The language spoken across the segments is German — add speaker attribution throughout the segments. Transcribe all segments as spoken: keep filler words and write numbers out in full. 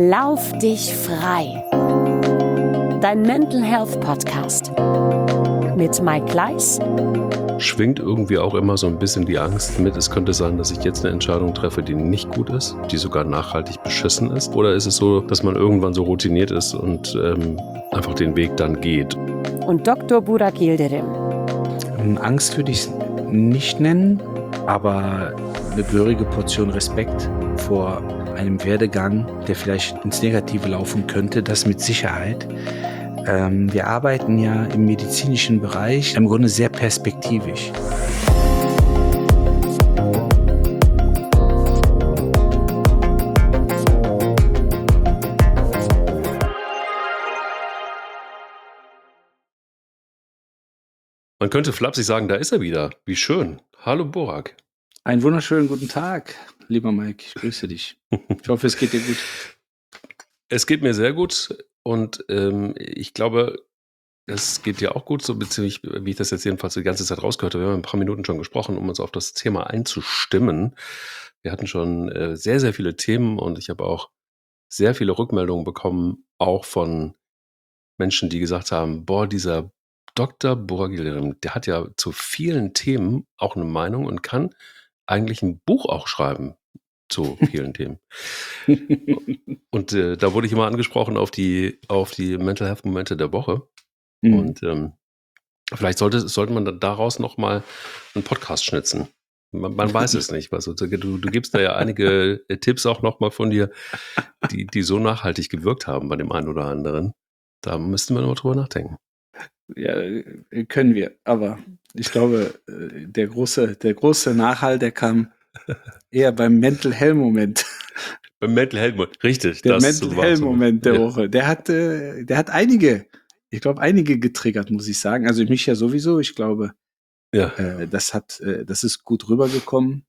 Speaker 1: Lauf dich frei. Dein Mental Health Podcast mit Mike Kleiss.
Speaker 2: Schwingt irgendwie auch immer so ein bisschen die Angst mit, es könnte sein, dass ich jetzt eine Entscheidung treffe, die nicht gut ist, die sogar nachhaltig beschissen ist? Oder ist es so, dass man irgendwann so routiniert ist und ähm, einfach den Weg dann geht?
Speaker 1: Und Doktor Burak Yildirim.
Speaker 3: Angst würde ich es nicht nennen, aber eine gehörige Portion Respekt vor einem Werdegang, der vielleicht ins Negative laufen könnte, das mit Sicherheit. Ähm, wir arbeiten ja im medizinischen Bereich im Grunde sehr perspektivisch.
Speaker 2: Man könnte flapsig sagen, da ist er wieder. Wie schön. Hallo Burak.
Speaker 3: Einen wunderschönen guten Tag, lieber Mike. Ich grüße dich. Ich hoffe, es geht dir gut.
Speaker 2: Es geht mir sehr gut und ähm, ich glaube, es geht dir auch gut, so beziehungsweise, wie ich das jetzt jedenfalls die ganze Zeit rausgehört habe. Wir haben ein paar Minuten schon gesprochen, um uns auf das Thema einzustimmen. Wir hatten schon äh, sehr, sehr viele Themen und ich habe auch sehr viele Rückmeldungen bekommen, auch von Menschen, die gesagt haben, boah, dieser Doktor Burak Yildirim, der hat ja zu vielen Themen auch eine Meinung und kann eigentlich ein Buch auch schreiben zu vielen Themen. Und äh, da wurde ich immer angesprochen auf die, auf die Mental Health Momente der Woche.
Speaker 3: Mhm.
Speaker 2: Und ähm, vielleicht sollte, sollte man dann daraus nochmal einen Podcast schnitzen. Man, man weiß es nicht. Was, du, du gibst da ja einige äh, Tipps auch nochmal von dir, die, die so nachhaltig gewirkt haben bei dem einen oder anderen. Da müssten wir nochmal drüber nachdenken.
Speaker 3: Ja, äh, können wir. Aber ich glaube, äh, der große, der große Nachhall, der kam eher beim Mental Health Moment.
Speaker 2: Beim Mental Health Moment, richtig.
Speaker 3: Der
Speaker 2: das
Speaker 3: Mental
Speaker 2: war
Speaker 3: Health
Speaker 2: so.
Speaker 3: Moment der
Speaker 2: Ja.
Speaker 3: Woche. Der hat, äh, der hat einige, ich glaube, einige getriggert, muss ich sagen. Also mich ja sowieso. Ich glaube,
Speaker 2: Ja.
Speaker 3: äh, das hat, äh, das ist gut rübergekommen.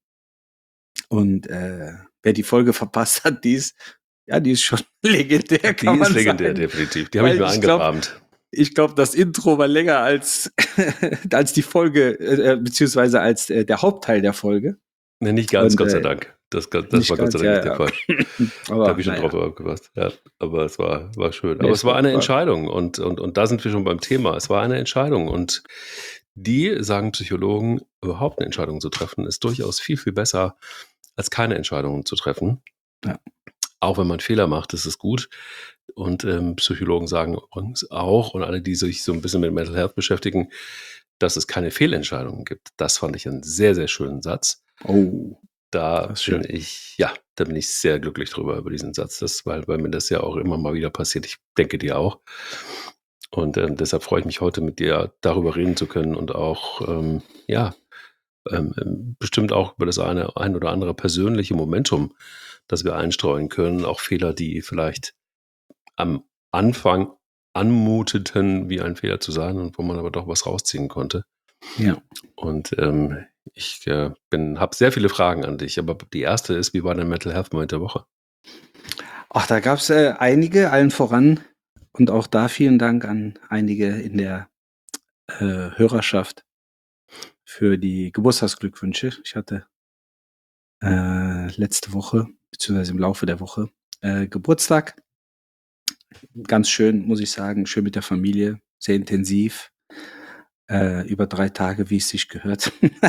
Speaker 3: Und äh, wer die Folge verpasst hat, die ist, ja, die ist schon legendär, kann
Speaker 2: Die
Speaker 3: man
Speaker 2: ist legendär,
Speaker 3: sagen.
Speaker 2: definitiv. Die habe ich
Speaker 3: Weil
Speaker 2: mir
Speaker 3: ich glaub,
Speaker 2: eingeahmt.
Speaker 3: Ich glaube, das Intro war länger als, als die Folge, äh, beziehungsweise als äh, der Hauptteil der Folge.
Speaker 2: Ne, nicht ganz,
Speaker 3: Und,
Speaker 2: Gott sei
Speaker 3: äh,
Speaker 2: Dank. Das, das
Speaker 3: nicht
Speaker 2: war Gott sei
Speaker 3: ganz,
Speaker 2: Dank
Speaker 3: ja,
Speaker 2: nicht der
Speaker 3: ja.
Speaker 2: Fall. Da
Speaker 3: Aber
Speaker 2: habe ich schon
Speaker 3: naja,
Speaker 2: drauf aufgepasst. Ja, aber es war, war schön.
Speaker 3: Nee,
Speaker 2: Aber
Speaker 3: es
Speaker 2: es war
Speaker 3: war-
Speaker 2: eine
Speaker 3: war-
Speaker 2: Entscheidung und, und, und da sind wir schon beim Thema. Es war eine Entscheidung und die, sagen Psychologen, überhaupt eine Entscheidung zu treffen, ist durchaus viel, viel besser, als keine Entscheidungen zu treffen.
Speaker 3: Ja.
Speaker 2: Auch wenn man Fehler macht, ist es gut. Und ähm, Psychologen sagen übrigens auch, und alle, die sich so ein bisschen mit Mental Health beschäftigen, dass es keine Fehlentscheidungen gibt. Das fand ich einen sehr, sehr schönen Satz.
Speaker 3: oh,
Speaker 2: Da
Speaker 3: Das ist schön.
Speaker 2: bin ich, ja, da bin ich sehr glücklich drüber, über diesen Satz, das, weil, weil mir das ja auch immer mal wieder passiert. Ich denke dir auch. Und ähm, deshalb freue ich mich heute mit dir darüber reden zu können und auch, ähm, ja, ähm, ähm, bestimmt auch über das eine ein oder andere persönliche Momentum, das wir einstreuen können. Auch Fehler, die vielleicht am Anfang anmuteten, wie ein Fehler zu sein und wo man aber doch was rausziehen konnte.
Speaker 3: ja.
Speaker 2: Und ähm, ich äh, bin, habe sehr viele Fragen an dich, aber die erste ist, wie war dein Mental Health Moment der Woche?
Speaker 3: Ach, da gab es äh, einige, allen voran. Und auch da vielen Dank an einige in der äh, Hörerschaft für die Geburtstagsglückwünsche. Ich hatte äh, letzte Woche, beziehungsweise im Laufe der Woche, äh, Geburtstag. Ganz schön, muss ich sagen, schön mit der Familie, sehr intensiv. Äh, über drei Tage, wie es sich gehört.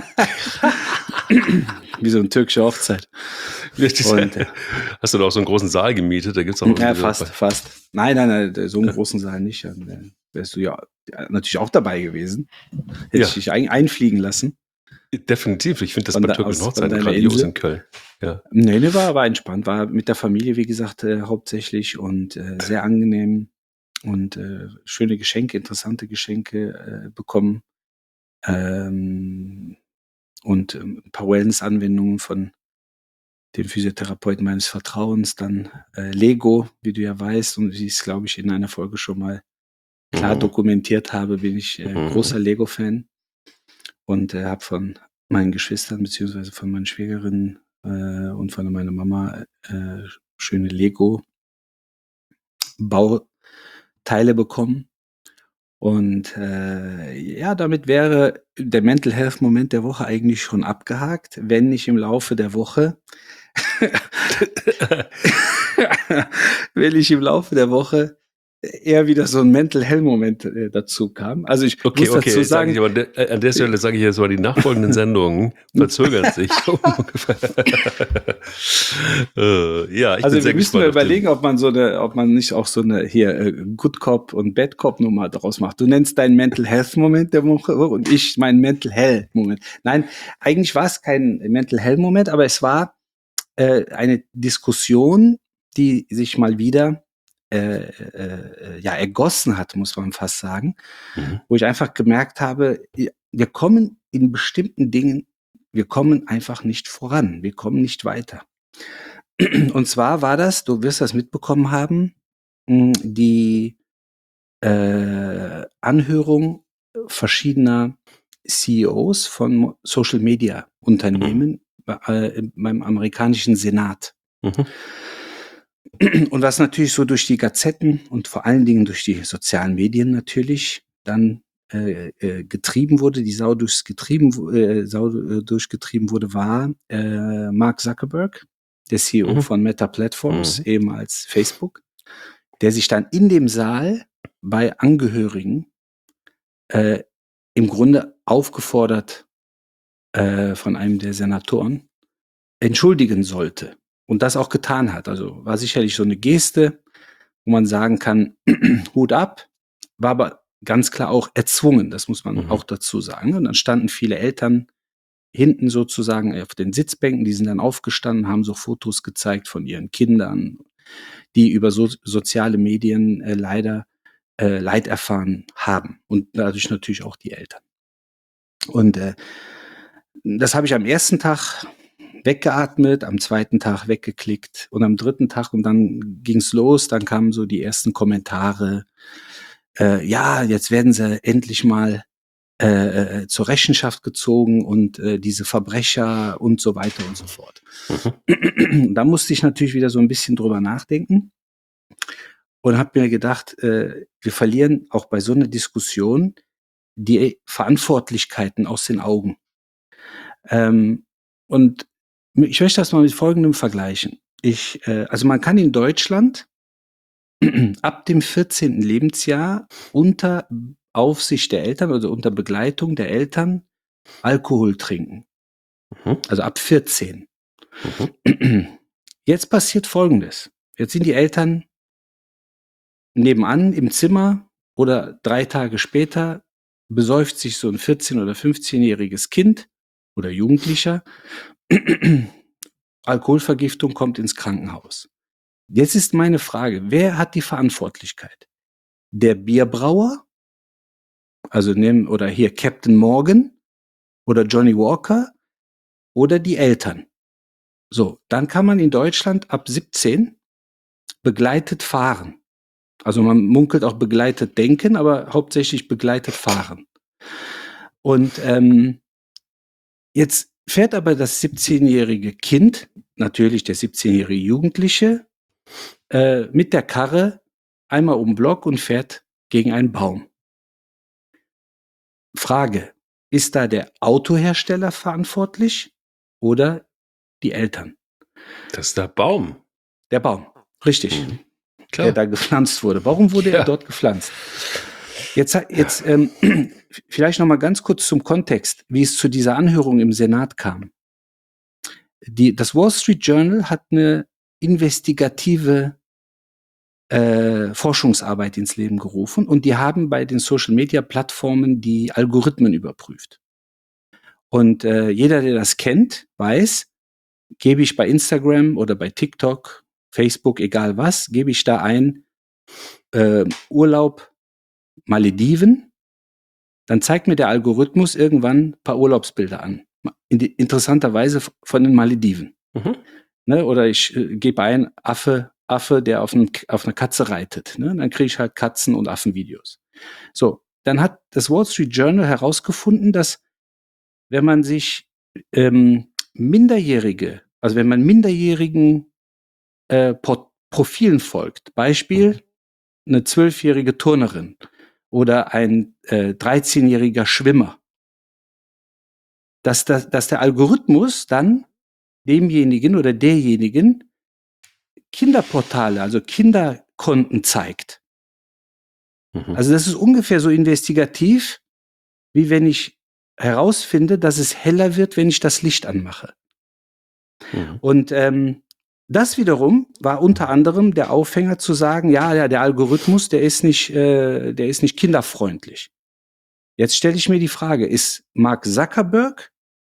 Speaker 3: Wie so eine türkische Hochzeit. Und, äh,
Speaker 2: Hast du da auch so einen großen Saal gemietet? Da gibt's auch
Speaker 3: ja,
Speaker 2: irgendwie so-
Speaker 3: fast, fast. Nein, nein, nein, so einen großen Saal nicht. Dann äh, wärst du ja ja, natürlich auch dabei gewesen. Hätte
Speaker 2: Ja.
Speaker 3: ich dich ein, einfliegen lassen.
Speaker 2: Definitiv. Ich finde das
Speaker 3: Von
Speaker 2: bei
Speaker 3: der-
Speaker 2: türkischen
Speaker 3: aus- von
Speaker 2: Hochzeiten
Speaker 3: deiner
Speaker 2: grandios
Speaker 3: Insel?
Speaker 2: in Köln. Ja.
Speaker 3: Nee, nee, war, war entspannt. War mit der Familie, wie gesagt, äh, hauptsächlich und äh, sehr angenehm. Und äh, schöne Geschenke, interessante Geschenke äh, bekommen. Ähm, und ähm, ein paar Wellness-Anwendungen von dem Physiotherapeuten meines Vertrauens. Dann äh, Lego, wie du ja weißt, und wie ich es, glaube ich, in einer Folge schon mal klar
Speaker 2: Mhm.
Speaker 3: dokumentiert habe, bin ich äh,
Speaker 2: Mhm.
Speaker 3: großer Lego-Fan. Und äh, habe von meinen Geschwistern beziehungsweise von meinen Schwägerinnen äh, und von meiner Mama äh, schöne Lego-Bauteile bekommen. Und äh, ja, damit wäre der Mental Health Moment der Woche eigentlich schon abgehakt, wenn nicht im Laufe der Woche wenn ich im Laufe der Woche eher wieder so ein Mental Hell Moment äh, dazu kam. Also ich
Speaker 2: Okay,
Speaker 3: muss
Speaker 2: okay,
Speaker 3: dazu
Speaker 2: jetzt sage ich
Speaker 3: sagen,
Speaker 2: aber, de- äh, an der Stelle sage ich jetzt mal, die nachfolgenden Sendungen verzögern sich um ungefähr. äh, ja, ich
Speaker 3: also
Speaker 2: bin sehr
Speaker 3: wir müssen
Speaker 2: gespannt
Speaker 3: mal
Speaker 2: auf den.
Speaker 3: überlegen, ob man so eine, ob man nicht auch so eine hier äh, Good Cop und Bad Cop Nummer daraus macht. Du nennst deinen Mental Health Moment der Woche und ich meinen Mental Hell Moment. Nein, eigentlich war es kein Mental Hell Moment, aber es war äh, eine Diskussion, die sich mal wieder äh, äh, ja ergossen hat, muss man fast sagen,
Speaker 2: Mhm.
Speaker 3: wo ich einfach gemerkt habe, wir kommen in bestimmten Dingen, wir kommen einfach nicht voran, wir kommen nicht weiter. Und zwar war das, du wirst das mitbekommen haben, mh, die äh, Anhörung verschiedener C E Os von Social Media Unternehmen bei, äh, beim amerikanischen Senat.
Speaker 2: Mhm.
Speaker 3: Und was natürlich so durch die Gazetten und vor allen Dingen durch die sozialen Medien natürlich dann äh, äh, getrieben wurde, die Sau durchs getrieben, äh, Sau äh, durchgetrieben wurde, war äh, Mark Zuckerberg, der C E O
Speaker 2: Mhm.
Speaker 3: von Meta Platforms,
Speaker 2: Mhm.
Speaker 3: ehemals Facebook, der sich dann in dem Saal bei Angehörigen äh, im Grunde aufgefordert äh, von einem der Senatoren entschuldigen sollte und das auch getan hat. Also war sicherlich so eine Geste, wo man sagen kann, Hut ab, war aber ganz klar auch erzwungen, das muss man
Speaker 2: Mhm.
Speaker 3: auch dazu sagen. Und dann standen viele Eltern hinten sozusagen auf den Sitzbänken, die sind dann aufgestanden, haben so Fotos gezeigt von ihren Kindern, die über so soziale Medien äh, leider äh, Leid erfahren haben und dadurch natürlich auch die Eltern. Und äh, das habe ich am ersten Tag weggeatmet, am zweiten Tag weggeklickt und am dritten Tag und dann ging's los, dann kamen so die ersten Kommentare, äh, ja, jetzt werden sie endlich mal äh, äh, zur Rechenschaft gezogen und äh, diese Verbrecher und so weiter und so fort.
Speaker 2: Mhm.
Speaker 3: Da musste ich natürlich wieder so ein bisschen drüber nachdenken und habe mir gedacht, äh, wir verlieren auch bei so einer Diskussion die Verantwortlichkeiten aus den Augen. Ähm, und ich möchte das mal mit Folgendem vergleichen. Ich, äh, also man kann in Deutschland ab dem vierzehnten Lebensjahr unter Aufsicht der Eltern oder unter Begleitung der Eltern Alkohol trinken.
Speaker 2: Mhm.
Speaker 3: Also ab vierzehn.
Speaker 2: Mhm.
Speaker 3: Jetzt passiert Folgendes. Jetzt sind die Eltern nebenan im Zimmer oder drei Tage später besäuft sich so ein vierzehn- oder fünfzehnjähriges Kind oder Jugendlicher. Alkoholvergiftung, kommt ins Krankenhaus. Jetzt ist meine Frage, wer hat die Verantwortlichkeit? Der Bierbrauer, also nehmen oder hier Captain Morgan oder Johnny Walker oder die Eltern? So, dann kann man in Deutschland ab siebzehn begleitet fahren. Also man munkelt auch begleitet denken, aber hauptsächlich begleitet fahren. Und ähm, jetzt fährt aber das siebzehnjährige Kind, natürlich der siebzehnjährige Jugendliche, äh, mit der Karre einmal um den Block und fährt gegen einen Baum. Frage, ist da der Autohersteller verantwortlich oder die Eltern?
Speaker 2: Das ist der Baum.
Speaker 3: Der Baum, richtig,
Speaker 2: Mhm.
Speaker 3: der
Speaker 2: Klar.
Speaker 3: da gepflanzt wurde. Warum wurde er
Speaker 2: Ja.
Speaker 3: dort gepflanzt? Jetzt, jetzt ähm, vielleicht noch mal ganz kurz zum Kontext, wie es zu dieser Anhörung im Senat kam. Die, das Wall Street Journal hat eine investigative äh, Forschungsarbeit ins Leben gerufen und die haben bei den Social-Media-Plattformen die Algorithmen überprüft. Und äh, jeder, der das kennt, weiß, gebe ich bei Instagram oder bei TikTok, Facebook, egal was, gebe ich da ein äh, Urlaub Malediven, dann zeigt mir der Algorithmus irgendwann ein paar Urlaubsbilder an. In die, interessanterweise von den Malediven.
Speaker 2: Mhm.
Speaker 3: Ne? Oder ich äh, gebe ein Affe, Affe, der auf, einen, auf einer Katze reitet. Ne? Dann kriege ich halt Katzen- und Affenvideos. So, dann hat das Wall Street Journal herausgefunden, dass wenn man sich ähm, Minderjährige, also wenn man minderjährigen äh, Pro Profilen folgt, Beispiel eine zwölfjährige Turnerin oder ein äh, dreizehnjähriger Schwimmer, dass, das, dass der Algorithmus dann demjenigen oder derjenigen Kinderportale, also Kinderkonten zeigt.
Speaker 2: Mhm.
Speaker 3: Also das ist ungefähr so investigativ, wie wenn ich herausfinde, dass es heller wird, wenn ich das Licht anmache.
Speaker 2: Mhm.
Speaker 3: Und ähm, das wiederum war unter anderem der Aufhänger zu sagen, ja, ja, der Algorithmus, der ist nicht, äh, der ist nicht kinderfreundlich. Jetzt stelle ich mir die Frage, ist Mark Zuckerberg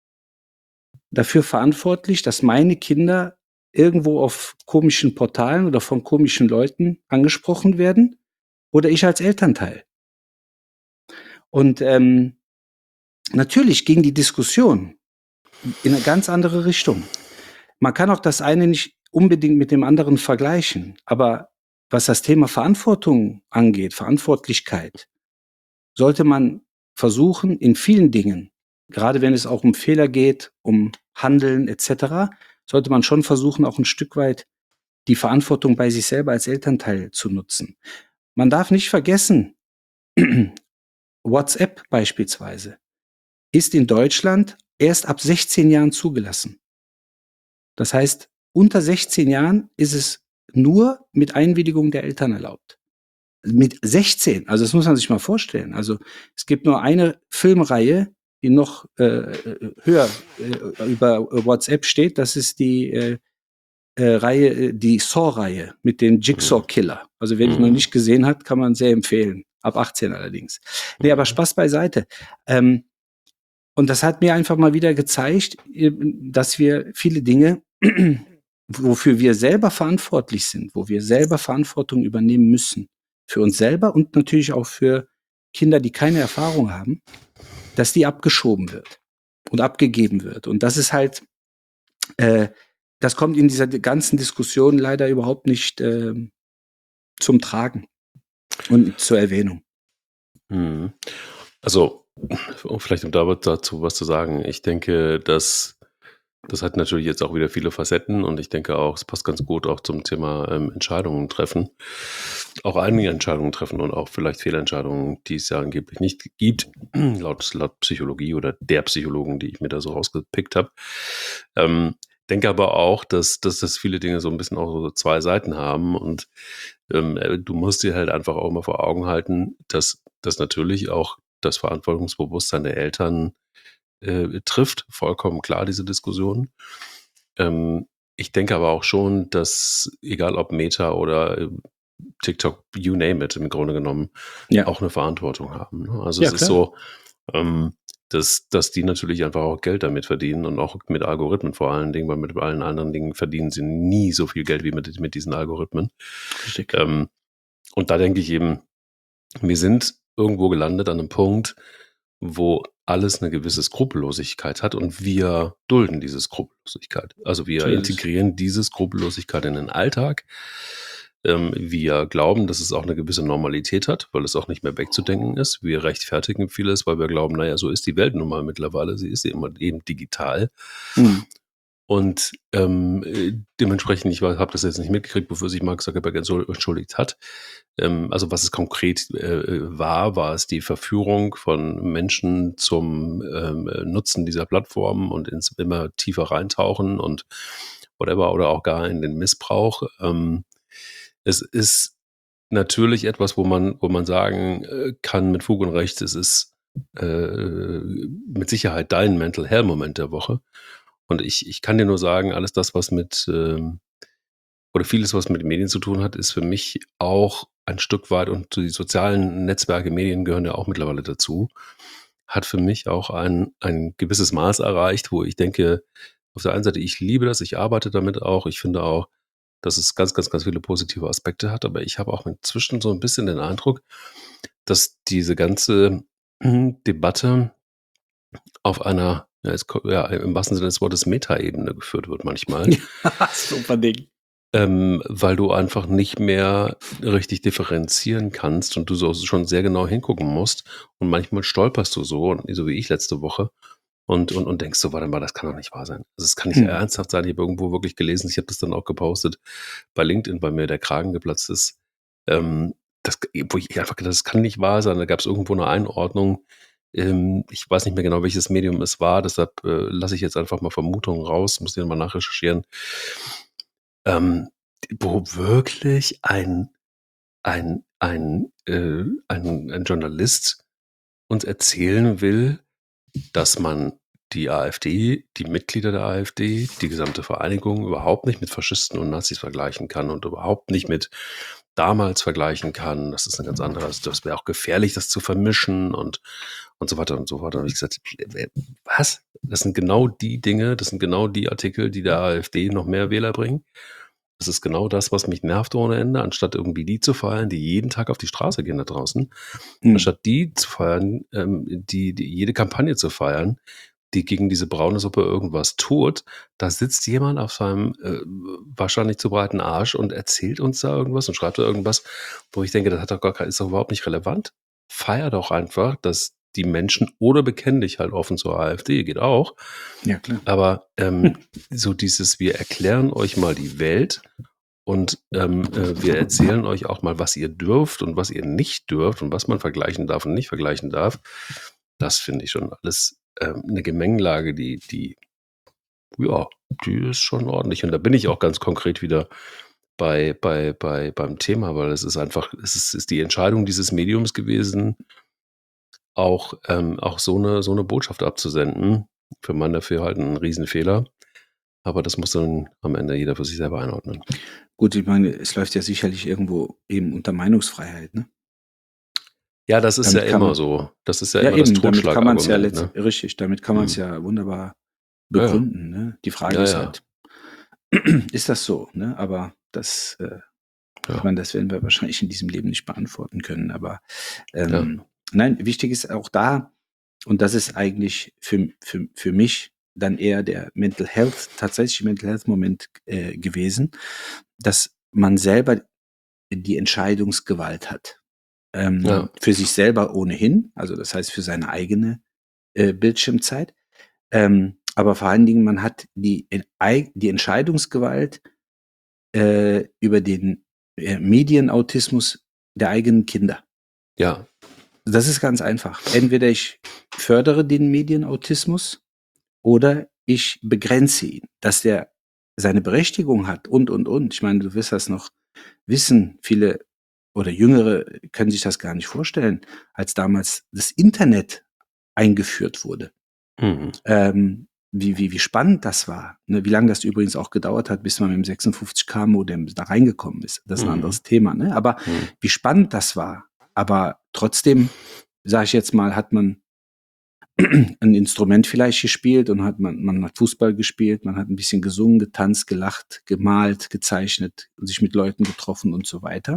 Speaker 3: dafür verantwortlich, dass meine Kinder irgendwo auf komischen Portalen oder von komischen Leuten angesprochen werden? Oder ich als Elternteil? Und ähm, natürlich ging die Diskussion in eine ganz andere Richtung. Man kann auch das eine nicht unbedingt mit dem anderen vergleichen, aber was das Thema Verantwortung angeht, Verantwortlichkeit, sollte man versuchen, in vielen Dingen, gerade wenn es auch um Fehler geht, um Handeln et cetera, sollte man schon versuchen, auch ein Stück weit die Verantwortung bei sich selber als Elternteil zu nutzen. Man darf nicht vergessen, WhatsApp beispielsweise ist in Deutschland erst ab sechzehn Jahren zugelassen. Das heißt, unter sechzehn Jahren ist es nur mit Einwilligung der Eltern erlaubt. Mit sechzehn, also das muss man sich mal vorstellen. Also es gibt nur eine Filmreihe, die noch äh, höher äh, über WhatsApp steht. Das ist die äh, äh, Reihe, die Saw-Reihe mit dem Jigsaw-Killer. Also wer die noch
Speaker 2: Mhm.
Speaker 3: nicht gesehen hat, kann man sehr empfehlen. Ab achtzehn allerdings. Nee, aber Spaß beiseite. Ähm, und das hat mir einfach mal wieder gezeigt, äh, dass wir viele Dinge, wofür wir selber verantwortlich sind, wo wir selber Verantwortung übernehmen müssen, für uns selber und natürlich auch für Kinder, die keine Erfahrung haben, dass die abgeschoben wird und abgegeben wird. Und das ist halt, äh, das kommt in dieser ganzen Diskussion leider überhaupt nicht äh, zum Tragen und zur Erwähnung.
Speaker 2: Mhm. Also, um vielleicht um da dazu was zu sagen, ich denke, dass das hat natürlich jetzt auch wieder viele Facetten und ich denke auch, es passt ganz gut auch zum Thema ähm, Entscheidungen treffen. Auch einige Entscheidungen treffen und auch vielleicht Fehlentscheidungen, die es ja angeblich nicht gibt, laut, laut Psychologie oder der Psychologen, die ich mir da so rausgepickt habe. Ähm, denke aber auch, dass, dass das viele Dinge so ein bisschen auch so zwei Seiten haben und ähm, du musst dir halt einfach auch mal vor Augen halten, dass das natürlich auch das Verantwortungsbewusstsein der Eltern äh, trifft, vollkommen klar, diese Diskussion. Ähm, ich denke aber auch schon, dass egal ob Meta oder äh, TikTok, you name it, im Grunde genommen,
Speaker 3: Ja.
Speaker 2: auch eine Verantwortung haben. Ne? Also
Speaker 3: Ja,
Speaker 2: es ist
Speaker 3: klar.
Speaker 2: so, ähm, dass, dass die natürlich einfach auch Geld damit verdienen und auch mit Algorithmen vor allen Dingen, weil mit allen anderen Dingen verdienen sie nie so viel Geld wie mit, mit diesen Algorithmen.
Speaker 3: Richtig.
Speaker 2: Ähm, und da denke ich eben, wir sind irgendwo gelandet an einem Punkt, wo alles eine gewisse Skrupellosigkeit hat und wir dulden diese Skrupellosigkeit. Also wir
Speaker 3: So ist es.
Speaker 2: integrieren diese Skrupellosigkeit in den Alltag. Ähm, wir glauben, dass es auch eine gewisse Normalität hat, weil es auch nicht mehr wegzudenken ist. Wir rechtfertigen vieles, weil wir glauben, naja, so ist die Welt nun mal mittlerweile. Sie ist eben, eben digital.
Speaker 3: Mhm.
Speaker 2: Und ähm, äh, dementsprechend, ich habe das jetzt nicht mitgekriegt, wofür sich Mark Zuckerberg entschuldigt hat. Ähm, also was es konkret äh, war, war es die Verführung von Menschen zum ähm, Nutzen dieser Plattformen und ins immer tiefer reintauchen und whatever oder auch gar in den Missbrauch. Ähm, es ist natürlich etwas, wo man, wo man sagen äh, kann mit Fug und Recht, es ist äh, mit Sicherheit dein Mental Health Moment der Woche. Und ich, ich kann dir nur sagen, alles das, was mit, ähm, oder vieles, was mit Medien zu tun hat, ist für mich auch ein Stück weit, und die sozialen Netzwerke, Medien gehören ja auch mittlerweile dazu, hat für mich auch ein, ein gewisses Maß erreicht, wo ich denke, auf der einen Seite, ich liebe das, ich arbeite damit auch, ich finde auch, dass es ganz, ganz, ganz viele positive Aspekte hat, aber ich habe auch inzwischen so ein bisschen den Eindruck, dass diese ganze Debatte auf einer, ja, es, ja, im wahrsten Sinne des Wortes Meta-Ebene geführt wird manchmal.
Speaker 3: Ja, super Ding.
Speaker 2: Ähm, weil du einfach nicht mehr richtig differenzieren kannst und du so schon sehr genau hingucken musst und manchmal stolperst du so, so wie ich letzte Woche und, und, und denkst so, warte mal, das kann doch nicht wahr sein. Also es kann nicht
Speaker 3: Hm.
Speaker 2: ernsthaft sein. Ich habe irgendwo wirklich gelesen, ich habe das dann auch gepostet bei LinkedIn, bei mir der Kragen geplatzt ist. Ähm, das, wo ich einfach gedacht, das kann nicht wahr sein. Da gab es irgendwo eine Einordnung. Ähm, ich weiß nicht mehr genau, welches Medium es war, deshalb äh, lasse ich jetzt einfach mal Vermutungen raus, muss ich mal nachrecherchieren. Ähm, wo wirklich ein ein ein, äh ein ein Journalist uns erzählen will, dass man die AfD, die Mitglieder der AfD, die gesamte Vereinigung überhaupt nicht mit Faschisten und Nazis vergleichen kann und überhaupt nicht mit damals vergleichen kann. Das ist 'ne ganz andere also, das wäre auch gefährlich, das zu vermischen und und so weiter und so fort. Da habe ich gesagt: „Äh, was? Das sind genau die Dinge das sind genau die Artikel, die der AfD noch mehr Wähler bringen. Das ist genau das, was mich nervt ohne Ende, anstatt irgendwie die zu feiern, die jeden Tag auf die Straße gehen da draußen.
Speaker 3: Mhm.
Speaker 2: Anstatt die zu feiern, ähm, die die jede Kampagne zu feiern, die gegen diese braune Suppe irgendwas tut, da sitzt jemand auf seinem, äh, wahrscheinlich zu breiten Arsch und erzählt uns da irgendwas und schreibt da irgendwas, wo ich denke, das hat doch gar kei ist doch überhaupt nicht relevant. Feier doch einfach, dass die Menschen oder bekenn dich halt offen zur AfD, geht auch.
Speaker 3: Ja, klar.
Speaker 2: Aber, ähm, so dieses: „Wir erklären euch mal die Welt und, ähm, äh, wir erzählen euch auch mal, was ihr dürft und was ihr nicht dürft und was man vergleichen darf und nicht vergleichen darf“, das finde ich schon alles, ähm, 'ne Gemengelage, die die ja, die ist schon ordentlich. Und da bin ich auch ganz konkret wieder bei bei bei beim Thema, weil es ist einfach es ist ist die Entscheidung dieses Mediums gewesen auch ähm, auch so 'ne so 'ne Botschaft abzusenden. Für mein Dafürhalten 'n Riesenfehler. Aber das muss dann am Ende jeder für sich selber einordnen.
Speaker 3: Gut, ich meine, es läuft ja sicherlich irgendwo eben unter Meinungsfreiheit, ne?
Speaker 2: Ja, das ist ja
Speaker 3: Damit kann
Speaker 2: immer
Speaker 3: man
Speaker 2: so. Das ist ja
Speaker 3: ja
Speaker 2: immer das
Speaker 3: eben, damit kann man's ja
Speaker 2: Totschlagargument,
Speaker 3: letzt
Speaker 2: ne?
Speaker 3: richtig, damit kann man's
Speaker 2: Mhm.
Speaker 3: ja wunderbar
Speaker 2: Ja, ja.
Speaker 3: begründen, ne? Die Frage
Speaker 2: Ja,
Speaker 3: ist
Speaker 2: ja.
Speaker 3: halt, ist das so, ne? Aber das, äh ich
Speaker 2: Ja.
Speaker 3: meine, das werden wir wahrscheinlich in diesem Leben nicht beantworten können. Aber,
Speaker 2: Ja.
Speaker 3: ähm, nein, wichtig ist auch da und das ist eigentlich für m für für mich dann eher der Mental Health tatsächlich Mental Health Moment, äh, gewesen, dass man selber die Entscheidungsgewalt hat.
Speaker 2: Ja.
Speaker 3: Ähm, für sich selber ohnehin, also das heißt für seine eigene, äh, Bildschirmzeit. Ähm, aber vor allen Dingen, man hat die en ei die Entscheidungsgewalt, äh, über den, äh, Medienautismus der eigenen Kinder.
Speaker 2: Ja.
Speaker 3: Das ist ganz einfach. Entweder ich fördere den Medienautismus oder ich begrenze ihn, dass der seine Berechtigung hat und, und, und. Ich meine, du wirst das noch wissen. Viele oder Jüngere können sich das gar nicht vorstellen, als damals das Internet eingeführt wurde.
Speaker 2: Mhm.
Speaker 3: Ähm, wie wie wie spannend das war, ne? Wie lang das übrigens auch gedauert hat, bis man mit dem sechsundfünfzig K Modem da reingekommen ist. Das ist 'n
Speaker 2: Mhm.
Speaker 3: anderes Thema, ne? Aber
Speaker 2: Mhm.
Speaker 3: wie spannend das war. Aber trotzdem, sage ich jetzt mal, hat man 'n Instrument vielleicht gespielt und hat man man hat Fußball gespielt, man hat 'n bisschen gesungen, getanzt, gelacht, gemalt, gezeichnet und sich mit Leuten getroffen und so weiter.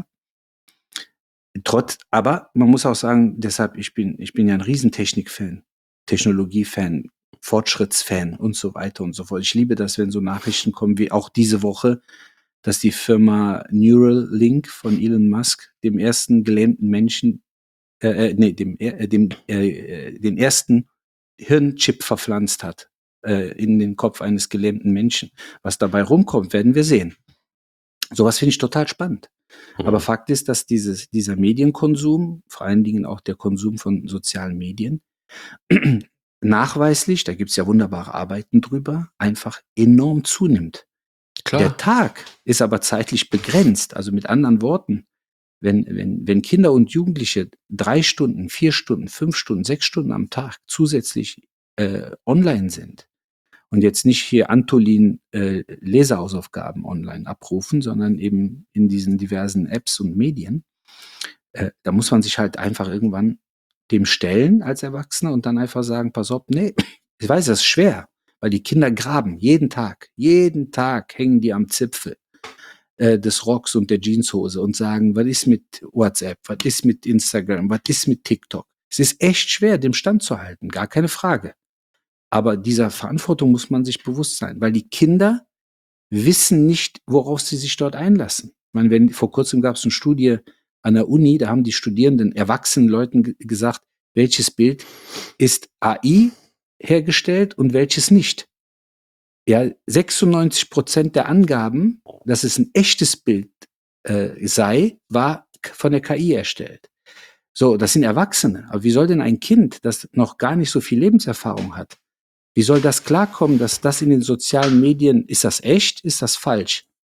Speaker 3: Trotz aber man muss auch sagen, deshalb ich bin ich bin ja 'n Riesentechnik-Fan, Technologie-Fan, Fortschritts-Fan und so weiter und so fort. Ich liebe das, wenn so Nachrichten kommen wie auch diese Woche, dass die Firma Neuralink von Elon Musk dem ersten gelähmten Menschen äh, äh, ne, dem er dem, äh, äh den ersten Hirnchip verpflanzt hat, äh, in den Kopf eines gelähmten Menschen. Was dabei rumkommt, werden wir sehen. So was finde ich total spannend. Aber
Speaker 2: Mhm.
Speaker 3: Fakt ist, dass dieses dieser Medienkonsum, vor allen Dingen auch der Konsum von sozialen Medien, nachweislich, da gibt's ja wunderbare Arbeiten drüber, einfach enorm zunimmt. Der
Speaker 2: Klar.
Speaker 3: Tag ist aber zeitlich begrenzt. Also, mit anderen Worten, wenn wenn wenn Kinder und Jugendliche drei Stunden, vier Stunden, fünf Stunden, sechs Stunden am Tag zusätzlich, äh, online sind und jetzt nicht hier Antolin, äh, Lesehausaufgaben online abrufen, sondern eben in diesen diversen Apps und Medien, äh, da muss man sich halt einfach irgendwann dem stellen als Erwachsener und dann einfach sagen: „Pass auf, ne“ ich weiß, das ist schwer, weil die Kinder graben jeden Tag. Jeden Tag hängen die am Zipfel, äh, des Rocks und der Jeanshose und sagen: „Was ist mit WhatsApp? Was ist mit Instagram? Was ist mit TikTok?“ Es ist echt schwer, dem standzuhalten, gar keine Frage. Aber dieser Verantwortung muss man sich bewusst sein, weil die Kinder wissen nicht, worauf sie sich dort einlassen. Ich meine, wenn vor Kurzem gab's 'ne Studie an der Uni, da haben die Studierenden erwachsenen Leuten ge gesagt, welches Bild ist A I hergestellt und welches nicht. Ja, sechsundneunzig Prozent der Angaben, dass es 'n echtes Bild, äh, sei, war k von der K I erstellt. So, das sind Erwachsene. Aber wie soll denn ein Kind, das noch gar nicht so viel Lebenserfahrung hat wie soll das klarkommen, dass das in den sozialen Medien ist das echt? Ist das falsch?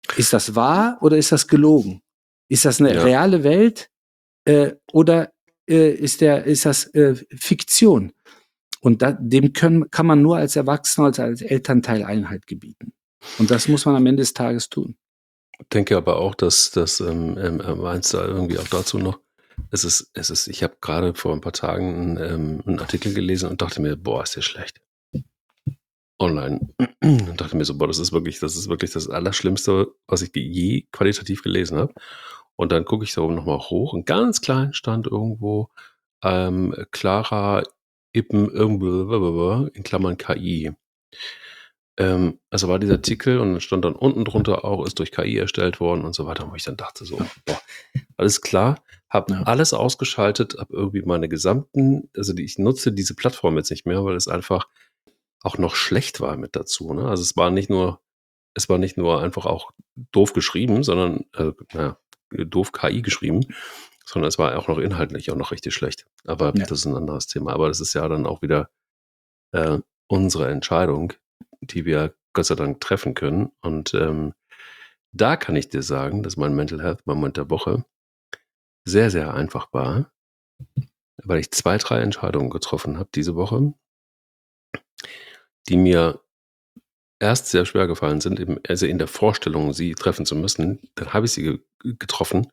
Speaker 3: Ist das wahr oder ist das gelogen? Ist das eine
Speaker 2: Ja.
Speaker 3: reale Welt äh, oder äh, ist, der, ist das äh, Fiktion? Und da, dem können, kann man nur als Erwachsener, als, als Elternteil Einhalt gebieten. Und das muss man am Ende des Tages tun.
Speaker 2: Ich denke aber auch, dass das ähm, ähm, äh, meinst du irgendwie auch dazu noch, es ist, es ist, ich habe gerade vor ein paar Tagen ähm, einen Artikel gelesen und dachte mir, boah, ist der schlecht. Online. Und dachte mir so, boah, das ist wirklich, das ist wirklich das Allerschlimmste, was ich je qualitativ gelesen habe. Und dann gucke ich da oben nochmal hoch und ganz klein stand irgendwo ähm, Clara Ippen irgendwo in Klammern K I. Ähm, also war dieser Artikel und dann stand dann unten drunter auch, ist durch K I erstellt worden und so weiter, wo ich dann dachte so, boah, alles klar, habe
Speaker 3: Ja.
Speaker 2: alles ausgeschaltet, habe irgendwie meine gesamten, also die, ich nutze diese Plattform jetzt nicht mehr, weil es einfach auch noch schlecht war mit dazu. Ne? Also es war nicht nur, es war nicht nur einfach auch doof geschrieben, sondern äh, na, doof K I geschrieben, sondern es war auch noch inhaltlich auch noch richtig schlecht. Aber
Speaker 3: Ja.
Speaker 2: das ist ein anderes Thema. Aber das ist ja dann auch wieder äh, unsere Entscheidung, die wir Gott sei Dank treffen können. Und ähm, da kann ich dir sagen, dass mein Mental Health Moment der Woche sehr, sehr einfach war, weil ich zwei, drei Entscheidungen getroffen habe diese Woche, die mir erst sehr schwer gefallen sind, eben, also in der Vorstellung, sie treffen zu müssen. Dann habe ich sie ge getroffen.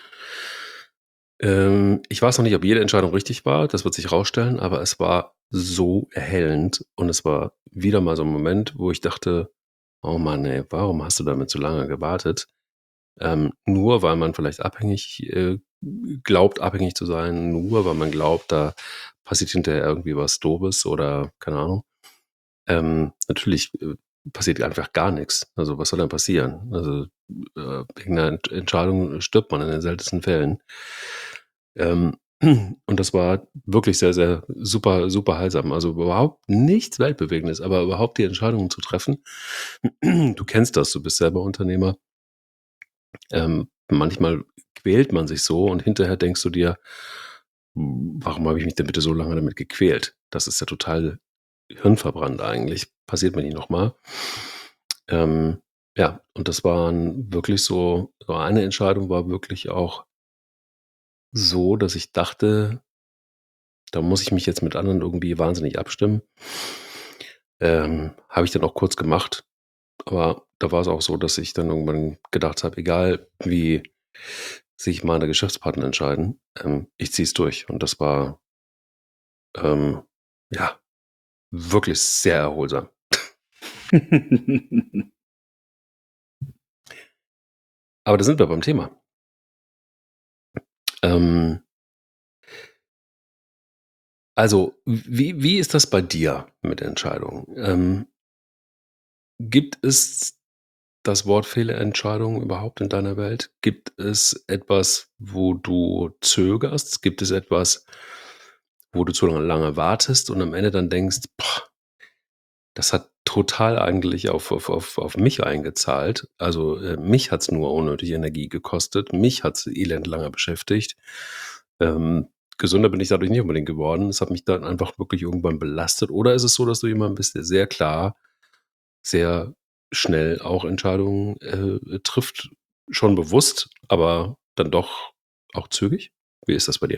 Speaker 2: Ähm, ich weiß noch nicht, ob jede Entscheidung richtig war, das wird sich rausstellen, aber es war so erhellend und es war wieder mal so ein Moment, wo ich dachte, oh Mann, ey, warum hast du damit so lange gewartet? Ähm, nur weil man vielleicht abhängig äh, glaubt, abhängig zu sein, nur weil man glaubt, da passiert hinterher irgendwie was Doofes oder keine Ahnung. Ähm, natürlich äh, passiert einfach gar nichts. Also was soll denn passieren? Also äh, wegen einer Ent Entscheidung stirbt man in den seltensten Fällen. Ähm, und das war wirklich sehr, sehr super, super heilsam. Also überhaupt nichts Weltbewegendes, aber überhaupt die Entscheidungen zu treffen. Du kennst das, du bist selber Unternehmer. Ähm, manchmal quält man sich so und hinterher denkst du dir, "Hm, warum habe ich mich denn bitte so lange damit gequält? Das ist ja total hirnverbrannt eigentlich. Passiert mir nicht nochmal." Ähm, ja, und das waren wirklich so, so eine Entscheidung war wirklich auch so, dass ich dachte, da muss ich mich jetzt mit anderen irgendwie wahnsinnig abstimmen. Ähm, habe ich dann auch kurz gemacht, aber da war es auch so, dass ich dann irgendwann gedacht habe, egal wie sich meine Geschäftspartner entscheiden, ähm, ich ziehe es durch. Und das war ähm, ja wirklich sehr erholsam. Aber da sind wir beim Thema. Ähm, also, wie, wie ist das bei dir mit Entscheidungen? Ähm, gibt es das Wort Fehlentscheidung überhaupt in deiner Welt? Gibt es etwas, wo du zögerst? Gibt es etwas, wo du zu lange wartest und am Ende dann denkst, boah, das hat total eigentlich auf, auf, auf, auf mich eingezahlt. Also äh, mich hat es nur unnötig Energie gekostet. Mich hat es elend lange beschäftigt. Ähm, gesünder bin ich dadurch nicht unbedingt geworden. Es hat mich dann einfach wirklich irgendwann belastet. Oder ist es so, dass du jemand bist, der sehr klar, sehr schnell auch Entscheidungen äh, trifft, schon bewusst, aber dann doch auch zügig? Wie ist das bei dir?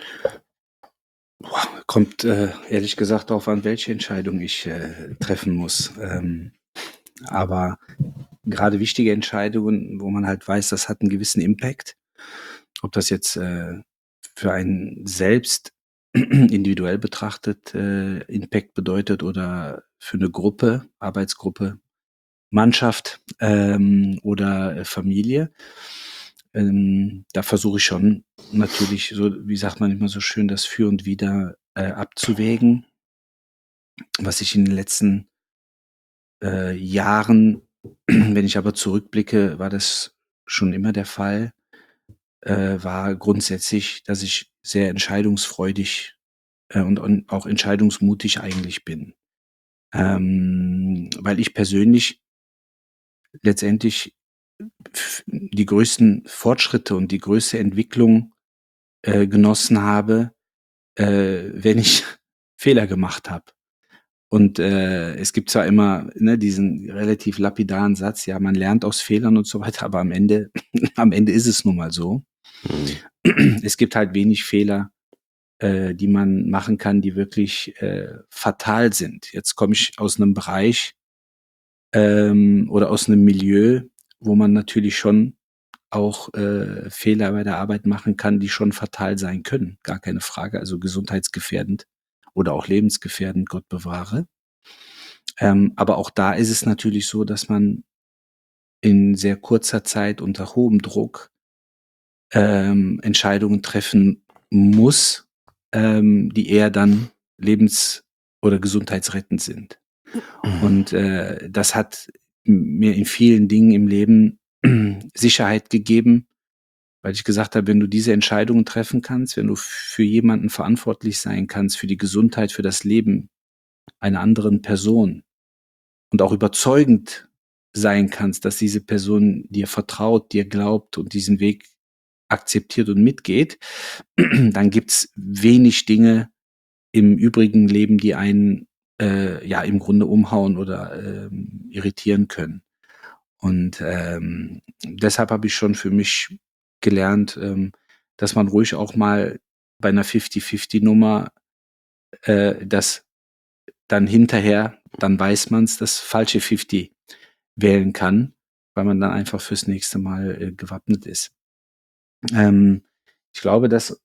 Speaker 3: Boah, kommt äh, ehrlich gesagt darauf an, welche Entscheidung ich äh, treffen muss. Ähm, aber gerade wichtige Entscheidungen, wo man halt weiß, das hat einen gewissen Impact, ob das jetzt äh, für einen selbst individuell betrachtet äh, Impact bedeutet oder für eine Gruppe, Arbeitsgruppe, Mannschaft ähm, oder äh, Familie. Ähm, da versuche ich schon natürlich so, wie sagt man immer so schön, das Für und Wider äh, abzuwägen, was ich in den letzten äh, Jahren, wenn ich aber zurückblicke, war das schon immer der Fall, äh, war grundsätzlich, dass ich sehr entscheidungsfreudig äh, und, und auch entscheidungsmutig eigentlich bin. Ähm, weil ich persönlich letztendlich f- die größten Fortschritte und die größte Entwicklung äh, genossen habe, äh, wenn ich Fehler gemacht habe. Und äh, es gibt zwar immer ne, diesen relativ lapidaren Satz, ja, man lernt aus Fehlern und so weiter, aber am Ende, am Ende ist es nun mal so.
Speaker 2: Mhm.
Speaker 3: Es gibt halt wenig Fehler, äh, die man machen kann, die wirklich äh, fatal sind. Jetzt komme ich aus einem Bereich ähm, oder aus einem Milieu, wo man natürlich schon auch äh, Fehler bei der Arbeit machen kann, die schon fatal sein können. Gar keine Frage. Also gesundheitsgefährdend oder auch lebensgefährdend, Gott bewahre. Ähm, aber auch da ist es natürlich so, dass man in sehr kurzer Zeit unter hohem Druck ähm, Entscheidungen treffen muss, ähm, die eher dann lebens- oder gesundheitsrettend sind. Und äh, das hat mir in vielen Dingen im Leben Sicherheit gegeben, weil ich gesagt habe, wenn du diese Entscheidungen treffen kannst, wenn du für jemanden verantwortlich sein kannst, für die Gesundheit, für das Leben einer anderen Person und auch überzeugend sein kannst, dass diese Person dir vertraut, dir glaubt und diesen Weg akzeptiert und mitgeht, dann gibt's wenig Dinge im übrigen Leben, die einen äh, ja im Grunde umhauen oder ähm, irritieren können. Und ähm, deshalb habe ich schon für mich gelernt, ähm, dass man ruhig auch mal bei einer fifty-fifty-Nummer äh, das dann hinterher, dann weiß man's, das falsche fifty wählen kann, weil man dann einfach fürs nächste Mal äh, gewappnet ist. Ähm, ich glaube, dass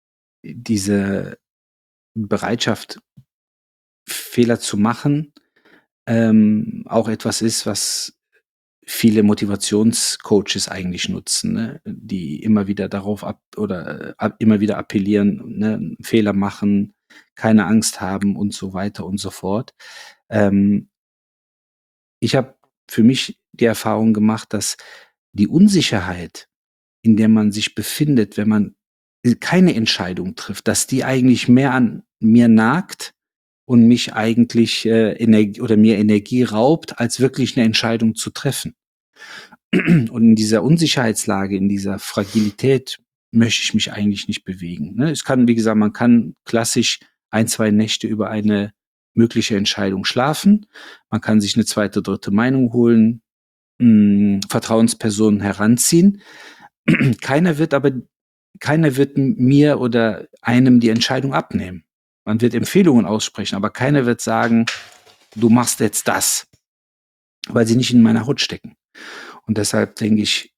Speaker 3: diese Bereitschaft, Fehler zu machen, ähm, auch etwas ist, was viele Motivationscoaches eigentlich nutzen, ne? Die immer wieder darauf ab oder äh, ab, immer wieder appellieren, ne? Fehler machen, keine Angst haben und so weiter und so fort. Ähm, ich habe für mich die Erfahrung gemacht, dass die Unsicherheit, in der man sich befindet, wenn man keine Entscheidung trifft, dass die eigentlich mehr an mir nagt und mich eigentlich äh, Energie oder mir Energie raubt, als wirklich eine Entscheidung zu treffen. Und in dieser Unsicherheitslage, in dieser Fragilität möchte ich mich eigentlich nicht bewegen. Ne? Es kann, wie gesagt, man kann klassisch ein, zwei Nächte über eine mögliche Entscheidung schlafen. Man kann sich eine zweite, dritte Meinung holen, mh, Vertrauenspersonen heranziehen. Keiner wird aber, keiner wird mir oder einem die Entscheidung abnehmen. Man wird Empfehlungen aussprechen, aber keiner wird sagen, du machst jetzt das, weil sie nicht in meiner Haut stecken. Und deshalb denke ich,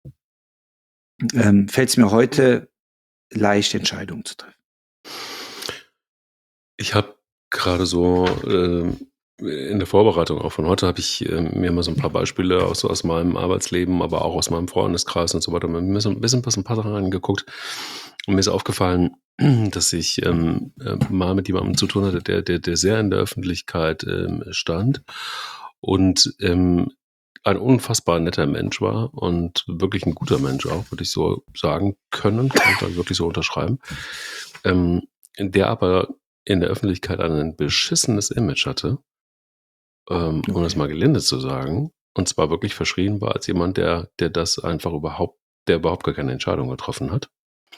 Speaker 3: ähm, fällt es mir heute leicht, Entscheidungen zu treffen.
Speaker 2: Ich habe gerade so ähm, in der Vorbereitung auch von heute habe ich äh, mir mal so ein paar Beispiele aus, aus meinem Arbeitsleben, aber auch aus meinem Freundeskreis und so weiter, mir so ein bisschen ein paar Sachen angeguckt. Und mir ist aufgefallen, dass ich ähm, äh, mal mit jemandem zu tun hatte, der, der, der sehr in der Öffentlichkeit ähm, stand und ähm, ein unfassbar netter Mensch war und wirklich ein guter Mensch auch, würde ich so sagen können, kann ich wirklich so unterschreiben, ähm, der aber in der Öffentlichkeit ein beschissenes Image hatte, ähm, um das
Speaker 3: Okay.
Speaker 2: mal gelinde zu sagen, und zwar wirklich verschrien war als jemand, der, der das einfach überhaupt, der überhaupt gar keine Entscheidung getroffen hat.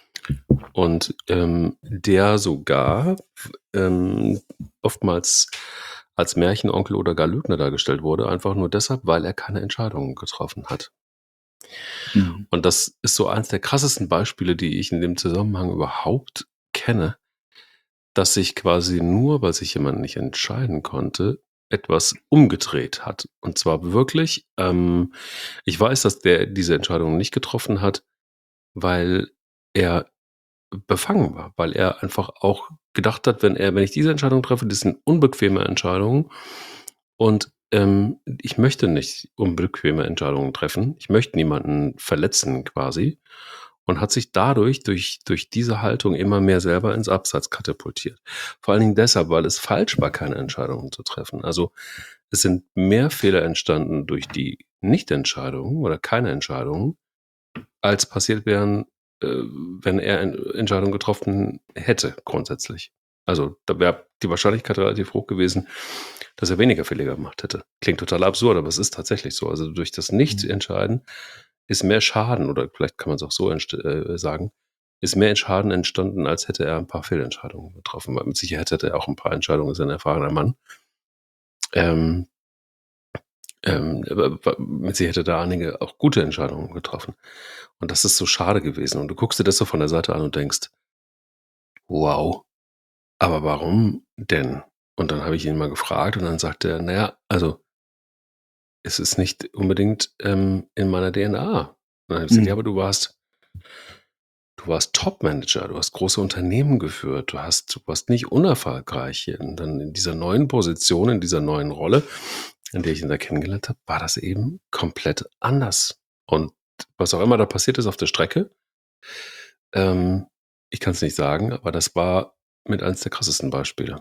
Speaker 2: Und ähm, der sogar ähm, oftmals als Märchenonkel oder gar Lügner dargestellt wurde, einfach nur deshalb, weil er keine Entscheidungen getroffen hat.
Speaker 3: Mhm.
Speaker 2: Und das ist so eins der krassesten Beispiele, die ich in dem Zusammenhang überhaupt kenne, dass sich quasi nur, weil sich jemand nicht entscheiden konnte, etwas umgedreht hat. Und zwar wirklich, ähm, ich weiß, dass der diese Entscheidung nicht getroffen hat, weil er befangen war, weil er einfach auch gedacht hat, wenn er, wenn ich diese Entscheidung treffe, das sind unbequeme Entscheidungen und ähm, ich möchte nicht unbequeme Entscheidungen treffen. Ich möchte niemanden verletzen quasi und hat sich dadurch durch, durch diese Haltung immer mehr selber ins Abseits katapultiert. Vor allen Dingen deshalb, weil es falsch war, keine Entscheidungen zu treffen. Also es sind mehr Fehler entstanden durch die Nichtentscheidungen oder keine Entscheidungen, als passiert wären, äh, wenn er eine Entscheidung getroffen hätte, grundsätzlich. Also da wäre die Wahrscheinlichkeit relativ hoch gewesen, dass er weniger Fehler gemacht hätte. Klingt total absurd, aber es ist tatsächlich so. Also durch das Nicht-Entscheiden ist mehr Schaden, oder vielleicht kann man es auch so entst- äh, sagen, ist mehr Schaden entstanden, als hätte er ein paar Fehlentscheidungen getroffen. Weil mit Sicherheit hätte er auch ein paar Entscheidungen, ist ein erfahrener Mann, ähm, ähm, mit sie hätte da einige auch gute Entscheidungen getroffen. Und das ist so schade gewesen. Und du guckst dir das so von der Seite an und denkst, wow, aber warum denn? Und dann habe ich ihn mal gefragt und dann sagte er, naja, also es ist nicht unbedingt ähm, in meiner D N A. Und dann habe ich gesagt, ja,
Speaker 3: Mhm.
Speaker 2: aber du warst, du warst Top-Manager, du hast große Unternehmen geführt, du hast, du warst nicht unerfolgreich hier. Und dann in dieser neuen Position, in dieser neuen Rolle, in der ich ihn da kennengelernt habe, war das eben komplett anders. Und was auch immer da passiert ist auf der Strecke, ähm, ich kann es nicht sagen, aber das war mit eins der krassesten Beispiele.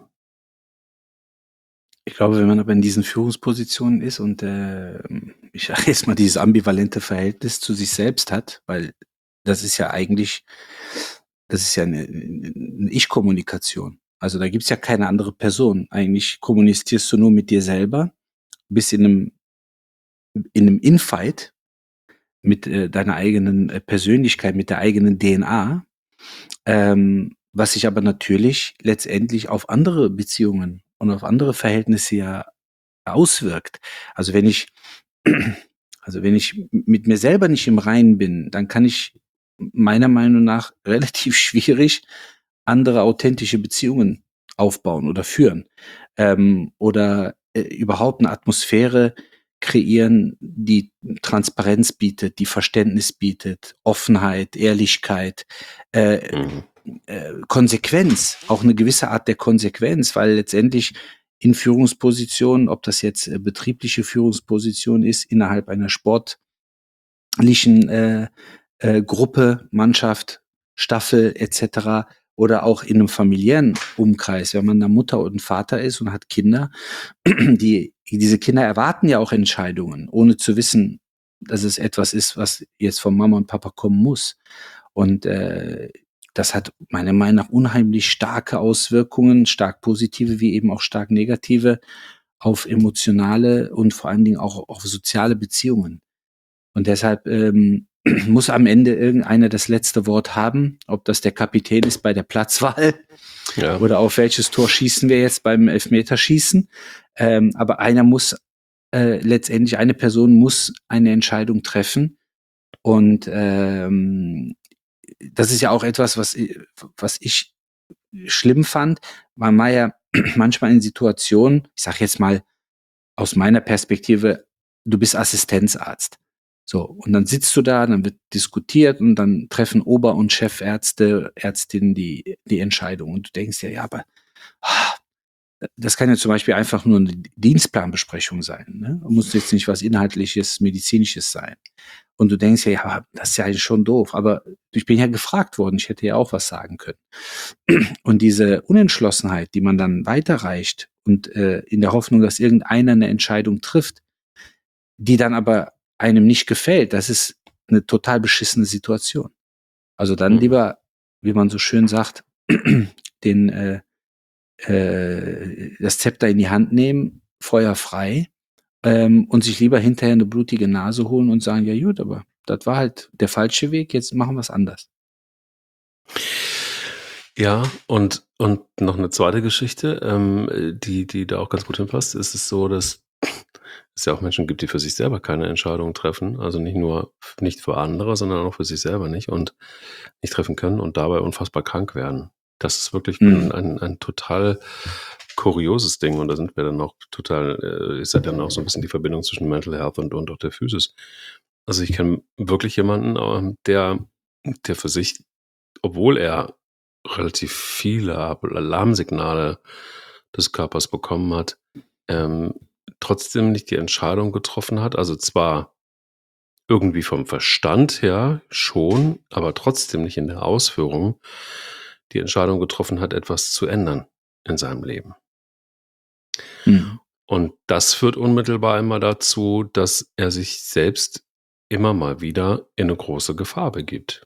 Speaker 3: Ich glaube, wenn man aber in diesen Führungspositionen ist und, äh, ich sage jetzt mal, dieses ambivalente Verhältnis zu sich selbst hat, weil das ist ja eigentlich das ist ja eine 'ne Ich-Kommunikation. Also, da gibt's ja keine andere Person. Eigentlich kommunizierst du nur mit dir selber, bist in 'nem in 'nem Infight mit, äh, deiner eigenen, äh, Persönlichkeit, mit der eigenen D N A, ähm, was sich aber natürlich letztendlich auf andere Beziehungen und auf andere Verhältnisse ja auswirkt. Also, wenn ich also, wenn ich m mit mir selber nicht im Reinen bin, dann kann ich meiner Meinung nach relativ schwierig andere authentische Beziehungen aufbauen oder führen, ähm, oder, äh, überhaupt 'ne Atmosphäre kreieren, die Transparenz bietet, die Verständnis bietet, Offenheit, Ehrlichkeit, äh,
Speaker 2: Mhm.
Speaker 3: äh, Konsequenz, auch 'ne gewisse Art der Konsequenz, weil letztendlich in Führungspositionen, ob das jetzt, äh, betriebliche Führungsposition ist, innerhalb einer sportlichen, äh, äh, Gruppe, Mannschaft, Staffel et cetera oder auch in 'nem familiären Umkreis, wenn man da Mutter und Vater ist und hat Kinder, die diese Kinder erwarten ja auch Entscheidungen, ohne zu wissen, dass es etwas ist, was jetzt von Mama und Papa kommen muss. Und, äh, das hat meiner Meinung nach unheimlich starke Auswirkungen, stark positive wie eben auch stark negative, auf emotionale und vor allen Dingen auch auf soziale Beziehungen. Und deshalb, ähm, muss am Ende irgendeiner das letzte Wort haben, ob das der Kapitän ist bei der Platzwahl
Speaker 2: Ja.
Speaker 3: oder auf welches Tor schießen wir jetzt beim Elfmeterschießen. Ähm, aber einer muss, äh, letztendlich eine Person muss eine Entscheidung treffen. Und, ähm, das ist ja auch etwas, was i was ich schlimm fand. Man war ja manchmal in Situationen, ich sage jetzt mal aus meiner Perspektive, du bist Assistenzarzt. So, und dann sitzt du da, dann wird diskutiert und dann treffen Ober und Chefärzte, Ärztinnen die die Entscheidung. Und du denkst dir: „Ja, aber, ah, das kann ja zum Beispiel einfach nur 'ne Dienstplanbesprechung sein, ne? Muss jetzt nicht was Inhaltliches, Medizinisches sein.“ Und du denkst dir: „Ja, das ist ja eigentlich schon doof.“ Aber ich bin ja gefragt worden, ich hätte ja auch was sagen können. Und diese Unentschlossenheit, die man dann weiterreicht und, äh, in der Hoffnung, dass irgendeiner 'ne Entscheidung trifft, die dann aber einem nicht gefällt, das ist 'ne total beschissene Situation. Also, dann
Speaker 2: Mhm.
Speaker 3: lieber, wie man so schön sagt, den, äh, äh das Zepter in die Hand nehmen, Feuer frei, ähm, und sich lieber hinterher 'ne blutige Nase holen und sagen: „Ja gut, aber das war halt der falsche Weg, jetzt machen wir's anders.“
Speaker 2: Ja, und und noch 'ne zweite Geschichte, ähm, äh, die die da auch ganz gut hinpasst. Es ist so, dass es ja auch Menschen gibt, die für sich selber keine Entscheidung treffen, also nicht nur f nicht für andere, sondern auch für sich selber nicht und nicht treffen können und dabei unfassbar krank werden. Das ist wirklich 'n
Speaker 3: Mhm.
Speaker 2: ein ein total kurioses Ding und da sind wir dann auch total äh, ist ja dann auch so 'n bisschen die Verbindung zwischen Mental Health und und auch der Physis. Also, ich kenne wirklich jemanden, ähm, der der für sich, obwohl er relativ viele Ab Alarmsignale des Körpers bekommen hat, ähm, trotzdem nicht die Entscheidung getroffen hat. Also, zwar irgendwie vom Verstand her schon, aber trotzdem nicht in der Ausführung die Entscheidung getroffen hat, etwas zu ändern in seinem Leben.
Speaker 3: Mhm.
Speaker 2: Und das führt unmittelbar immer dazu, dass er sich selbst immer mal wieder in 'ne große Gefahr begibt.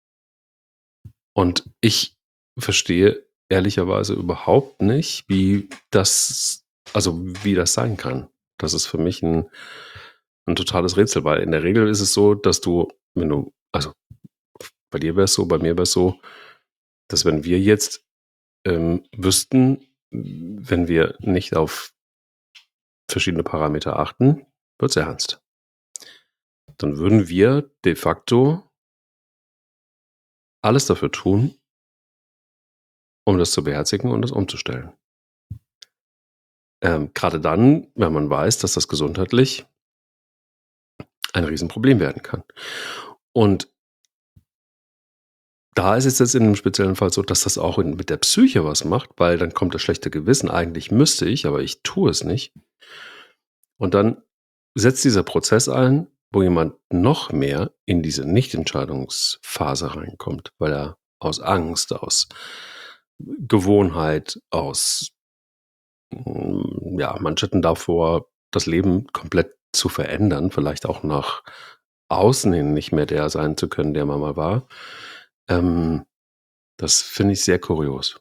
Speaker 2: Und ich verstehe ehrlicherweise überhaupt nicht, wie das also, wie das sein kann. Das ist für mich 'n 'n totales Rätsel, weil in der Regel ist es so, dass du, wenn du also, bei dir wär's so, bei mir wär's so, dass wenn wir jetzt, ähm, wüssten, wenn wir nicht auf verschiedene Parameter achten, wird's ernst. Dann würden wir de facto alles dafür tun, um das zu beherzigen und das umzustellen. Ähm, grade dann, wenn man weiß, dass das gesundheitlich ein Riesenproblem werden kann. Und da ist es jetzt in dem speziellen Fall so, dass das auch in mit der Psyche was macht, weil dann kommt das schlechte Gewissen. Eigentlich müsste ich, aber ich tue es nicht. Und dann setzt dieser Prozess ein, wo jemand noch mehr in diese Nichtentscheidungsphase reinkommt, weil er aus Angst, aus Gewohnheit, aus hm, ja, Manschetten davor, das Leben komplett zu verändern, vielleicht auch nach außen hin nicht mehr der sein zu können, der man mal war. Ähm, das finde ich sehr kurios.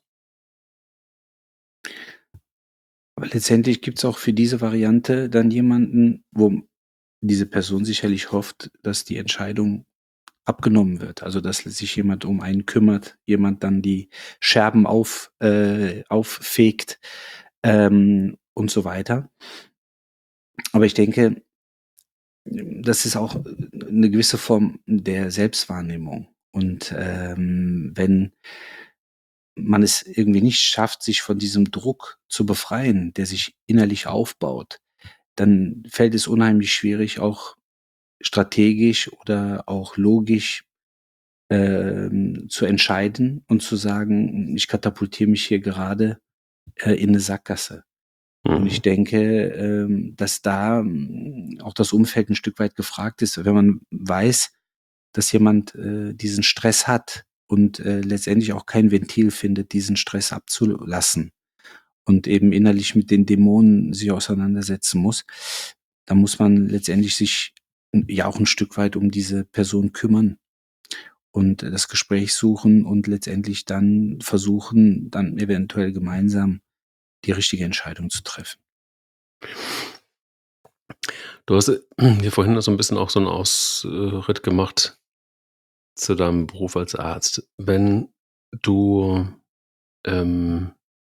Speaker 3: Aber letztendlich gibt's auch für diese Variante dann jemanden, wo diese Person sicherlich hofft, dass die Entscheidung abgenommen wird. Also, dass sich jemand um einen kümmert, jemand dann die Scherben auf äh, auffegt, ähm, und so weiter. Aber ich denke, das ist auch 'ne gewisse Form der Selbstwahrnehmung. Und, ähm, wenn man es irgendwie nicht schafft, sich von diesem Druck zu befreien, der sich innerlich aufbaut, dann fällt es unheimlich schwierig, auch strategisch oder auch logisch, ähm, zu entscheiden und zu sagen: „Ich katapultiere mich hier gerade, äh, in 'ne Sackgasse.“ Und ich
Speaker 2: Mhm.
Speaker 3: denke, ähm, dass da, hm, auch das Umfeld 'n Stück weit gefragt ist, wenn man weiß, dass jemand, äh, diesen Stress hat und, äh, letztendlich auch kein Ventil findet, diesen Stress abzulassen und eben innerlich mit den Dämonen sich auseinandersetzen muss. Da muss man letztendlich sich, hm, ja auch 'n Stück weit um diese Person kümmern und das Gespräch suchen und letztendlich dann versuchen, dann eventuell gemeinsam die richtige Entscheidung zu treffen.
Speaker 2: Du hast, äh, hier vorhin noch so 'n bisschen auch so 'n Aus äh, Ritt gemacht zu deinem Beruf als Arzt. Wenn du, ähm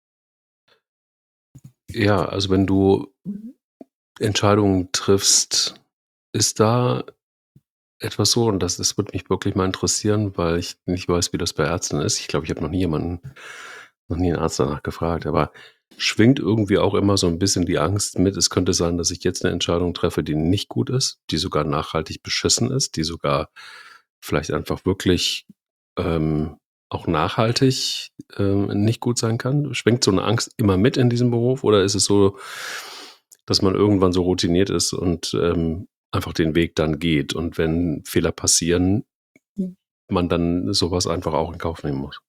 Speaker 2: ja, also, wenn du Entscheidungen triffst, ist da etwas so und das das würde mich wirklich mal interessieren, weil ich nicht weiß, wie das bei Ärzten ist. Ich glaube, ich habe noch nie jemanden noch nie 'n Arzt danach gefragt, aber schwingt irgendwie auch immer so 'n bisschen die Angst mit: „Es könnte sein, dass ich jetzt 'ne Entscheidung treffe, die nicht gut ist, die sogar nachhaltig beschissen ist, die sogar vielleicht einfach wirklich, ähm, auch nachhaltig, ähm, nicht gut sein kann?“ Schwingt so 'ne Angst immer mit in diesem Beruf oder ist es so, dass man irgendwann so routiniert ist und, ähm, einfach den Weg dann geht und wenn Fehler passieren, man dann so was einfach auch in Kauf nehmen muss?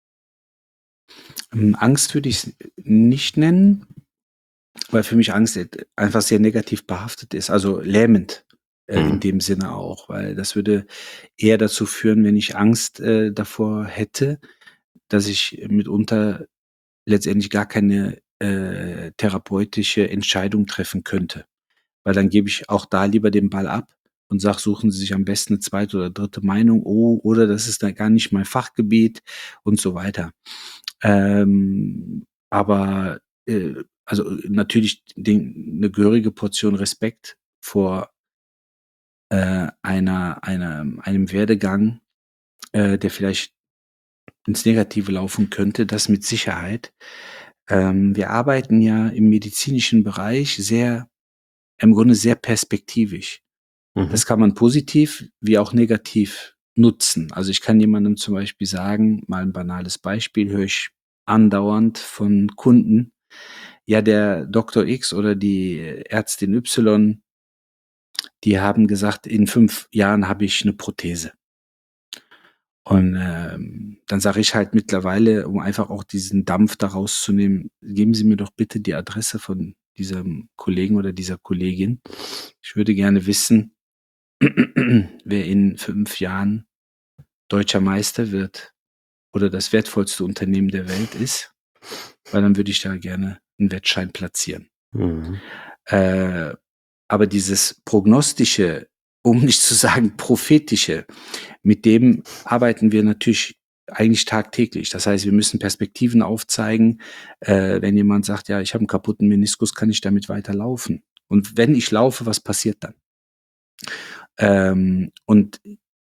Speaker 3: Hm, Angst würde ich's nicht nennen, weil für mich Angst et einfach sehr negativ behaftet ist, also lähmend, äh, in
Speaker 2: Mhm.
Speaker 3: dem Sinne auch, weil das würde eher dazu führen, wenn ich Angst, äh, davor hätte, dass ich mitunter letztendlich gar keine, äh, therapeutische Entscheidung treffen könnte. Weil dann gebe ich auch da lieber den Ball ab und sage: „Suchen Sie sich am besten 'ne zweite oder dritte Meinung. Oh, oder das ist dann gar nicht mein Fachgebiet“, und so weiter. Ähm, aber, äh, also, natürlich den 'ne gehörige Portion Respekt vor äh, einer einem einem Werdegang, äh, der vielleicht ins Negative laufen könnte, das mit Sicherheit. Ähm, wir arbeiten ja im medizinischen Bereich sehr im Grunde sehr perspektivisch.
Speaker 2: Mhm.
Speaker 3: Das kann man positiv wie auch negativ nutzen. Also, ich kann jemandem zum Beispiel sagen mal 'n banales Beispiel, höre ich andauernd von Kunden: „Ja, der Doktor X oder die Ärztin Y die haben gesagt, in fünf Jahren habe ich 'ne Prothese.“ Und, ähm, dann sage ich halt mittlerweile, um einfach auch diesen Dampf da rauszunehmen: „Geben Sie mir doch bitte die Adresse von diesem Kollegen oder dieser Kollegin. Ich würde gerne wissen, wer in fünf Jahren Deutscher Meister wird oder das wertvollste Unternehmen der Welt ist, weil dann würde ich da gerne 'n Wettschein platzieren.“
Speaker 2: Mhm.
Speaker 3: Äh, aber dieses Prognostische, um nicht zu sagen Prophetische, mit dem arbeiten wir natürlich eigentlich tagtäglich. Das heißt, wir müssen Perspektiven aufzeigen. Äh, wenn jemand sagt, ja, ich habe einen kaputten Meniskus, kann ich damit weiterlaufen? Und wenn ich laufe, was passiert dann? Ähm, und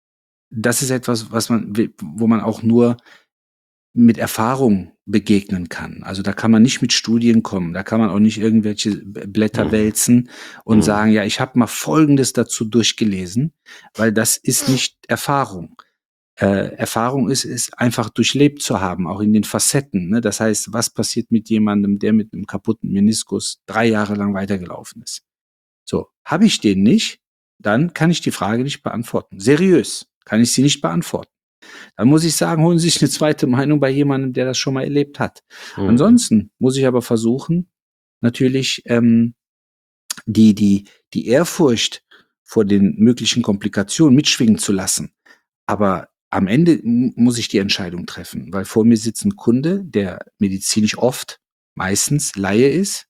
Speaker 3: das ist etwas, was man, wo man auch nur mit Erfahrung begegnen kann. Also da kann man nicht mit Studien kommen, da kann man auch nicht irgendwelche Blätter
Speaker 2: Mhm.
Speaker 3: wälzen und
Speaker 2: Mhm.
Speaker 3: sagen, ja, ich habe mal Folgendes dazu durchgelesen, weil das ist nicht Erfahrung. Äh, Erfahrung ist, ist einfach durchlebt zu haben, auch in den Facetten. Ne? Das heißt, was passiert mit jemandem, der mit einem kaputten Meniskus drei Jahre lang weitergelaufen ist? So, habe ich den nicht, dann kann ich die Frage nicht beantworten. Seriös kann ich sie nicht beantworten. Dann muss ich sagen, holen Sie sich eine zweite Meinung bei jemandem, der das schon mal erlebt hat.
Speaker 2: Mhm.
Speaker 3: Ansonsten muss ich aber versuchen, natürlich ähm, die, die, die Ehrfurcht vor den möglichen Komplikationen mitschwingen zu lassen. Aber am Ende m- muss ich die Entscheidung treffen, weil vor mir sitzt ein Kunde, der medizinisch oft, meistens Laie ist,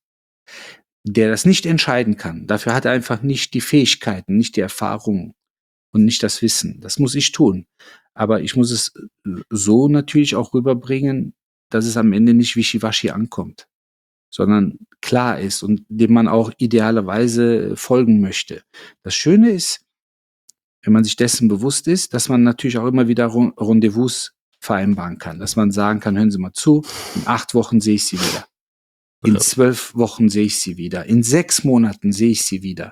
Speaker 3: der das nicht entscheiden kann. Dafür hat er einfach nicht die Fähigkeiten, nicht die Erfahrung und nicht das Wissen. Das muss ich tun. Aber ich muss es äh, so natürlich auch rüberbringen, dass es am Ende nicht wischiwaschi ankommt, sondern klar ist und dem man auch idealerweise folgen möchte. Das Schöne ist, wenn man sich dessen bewusst ist, dass man natürlich auch immer wieder Ron- Rendezvous vereinbaren kann, dass man sagen kann, hören Sie mal zu, in acht Wochen sehe ich Sie wieder. In
Speaker 2: Ja.
Speaker 3: zwölf Wochen sehe ich Sie wieder. In sechs Monaten sehe ich Sie wieder.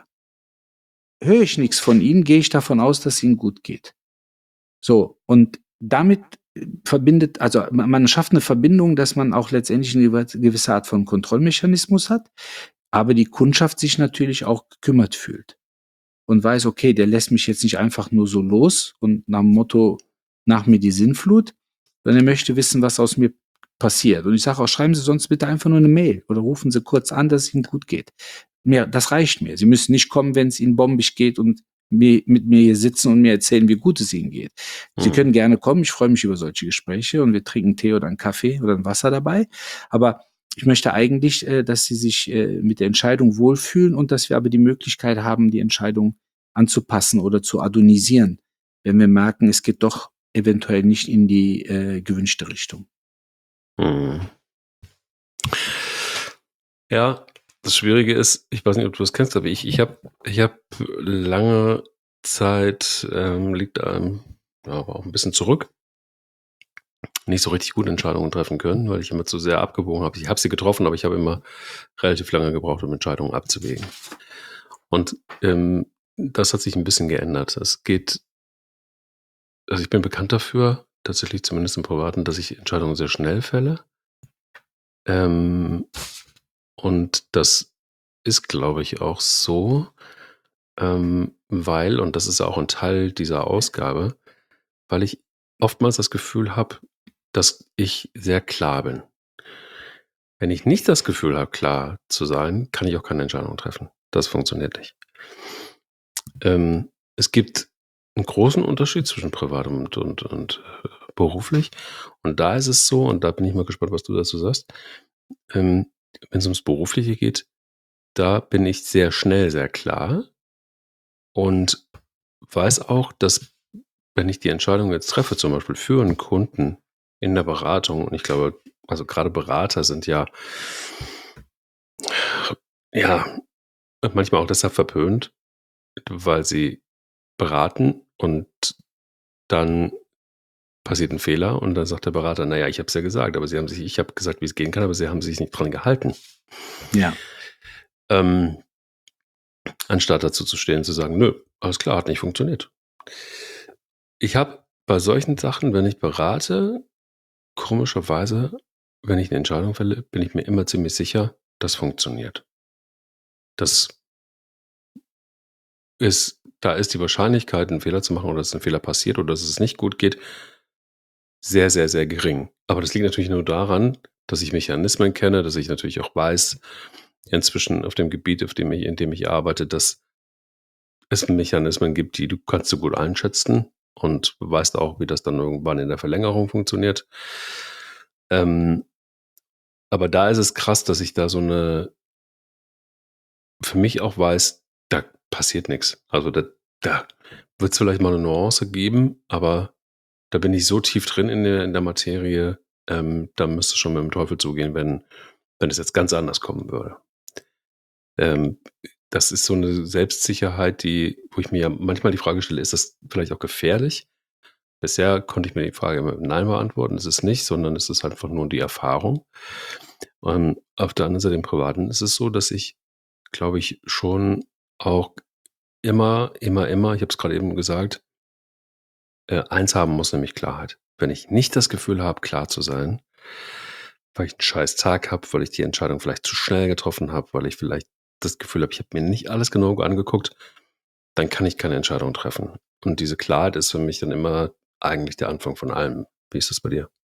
Speaker 3: Höre ich nichts von Ihnen, gehe ich davon aus, dass es Ihnen gut geht. So, und damit äh, verbindet, also man man schafft eine Verbindung, dass man auch letztendlich eine gew- gewisse Art von Kontrollmechanismus hat, aber die Kundschaft sich natürlich auch gekümmert fühlt und weiß, okay, der lässt mich jetzt nicht einfach nur so los und nach dem Motto, nach mir die Sinnflut, sondern er möchte wissen, was aus mir passiert. Und ich sage auch, schreiben Sie sonst bitte einfach nur eine Mail oder rufen Sie kurz an, dass es Ihnen gut geht. Mir, das reicht mir. Sie müssen nicht kommen, wenn es Ihnen bombig geht und mir, mit mir hier sitzen und mir erzählen, wie gut es Ihnen geht. Sie
Speaker 2: Mhm.
Speaker 3: können gerne kommen. Ich freue mich über solche Gespräche und wir trinken Tee oder einen Kaffee oder ein Wasser dabei. Aber ich möchte eigentlich, äh, dass Sie sich äh, mit der Entscheidung wohlfühlen und dass wir aber die Möglichkeit haben, die Entscheidung anzupassen oder zu adonisieren, wenn wir merken, es geht doch eventuell nicht in die äh, gewünschte Richtung.
Speaker 2: Mhm. Ja, das Schwierige ist, ich weiß nicht, ob du das kennst, aber ich, ich habe ich hab lange Zeit, ähm, liegt einem, ja, aber auch ein bisschen zurück, nicht so richtig gute Entscheidungen treffen können, weil ich immer zu sehr abgewogen habe. Ich habe sie getroffen, aber ich habe immer relativ lange gebraucht, um Entscheidungen abzuwägen. Und ähm, das hat sich ein bisschen geändert. Es geht, also ich bin bekannt dafür, tatsächlich zumindest im Privaten, dass ich Entscheidungen sehr schnell fälle. Ähm, und das ist, glaube ich, auch so, ähm, weil, und das ist auch ein Teil dieser Ausgabe, weil ich oftmals das Gefühl habe, dass ich sehr klar bin. Wenn ich nicht das Gefühl habe, klar zu sein, kann ich auch keine Entscheidung treffen. Das funktioniert nicht. Ähm, es gibt einen großen Unterschied zwischen privat und, und, und äh, beruflich. Und da ist es so, und da bin ich mal gespannt, was du dazu sagst, ähm, wenn es ums Berufliche geht, da bin ich sehr schnell, sehr klar und weiß auch, dass wenn ich die Entscheidung jetzt treffe, zum Beispiel für einen Kunden in der Beratung, und ich glaube, also gerade Berater sind ja, ja, manchmal auch deshalb verpönt, weil sie beraten und dann passiert ein Fehler und dann sagt der Berater, naja, ich habe es ja gesagt, aber sie haben sich, ich habe gesagt, wie es gehen kann, aber sie haben sich nicht dran gehalten.
Speaker 3: Ja.
Speaker 2: Ähm, anstatt dazu zu stehen, zu sagen, nö, alles klar, hat nicht funktioniert. Ich habe bei solchen Sachen, wenn ich berate, komischerweise, wenn ich eine Entscheidung fälle, bin ich mir immer ziemlich sicher, das funktioniert. Das ist, da ist die Wahrscheinlichkeit, einen Fehler zu machen oder dass ein Fehler passiert oder dass es nicht gut geht, sehr, sehr, sehr gering. Aber das liegt natürlich nur daran, dass ich Mechanismen kenne, dass ich natürlich auch weiß, inzwischen auf dem Gebiet, auf dem ich, in dem ich arbeite, dass es Mechanismen gibt, die du kannst du gut einschätzen und weißt auch, wie das dann irgendwann in der Verlängerung funktioniert. Ähm, aber da ist es krass, dass ich da so eine, für mich auch weiß, da passiert nichts. Also da, da wird es vielleicht mal eine Nuance geben, aber da bin ich so tief drin in der in der Materie, ähm, da müsste schon mit dem Teufel zugehen, wenn wenn es jetzt ganz anders kommen würde. Ähm, das ist so 'ne Selbstsicherheit, die wo ich mir ja manchmal die Frage stelle: „Ist das vielleicht auch gefährlich?“ Bisher konnte ich mir die Frage immer mit „Nein“ beantworten. Ist es nicht, sondern es ist einfach nur die Erfahrung. Ähm, auf der anderen Seite im Privaten ist es so, dass ich, glaube ich, schon auch immer, immer, immer ich habe es grade eben gesagt äh, eins haben muss, nämlich Klarheit. Wenn ich nicht das Gefühl habe, klar zu sein, weil ich 'n scheiß Tag habe, weil ich die Entscheidung vielleicht zu schnell getroffen habe, weil ich vielleicht das Gefühl habe, ich habe mir nicht alles genau angeguckt, dann kann ich keine Entscheidung treffen. Und diese Klarheit ist für mich dann immer eigentlich der Anfang von allem. Wie ist das bei dir?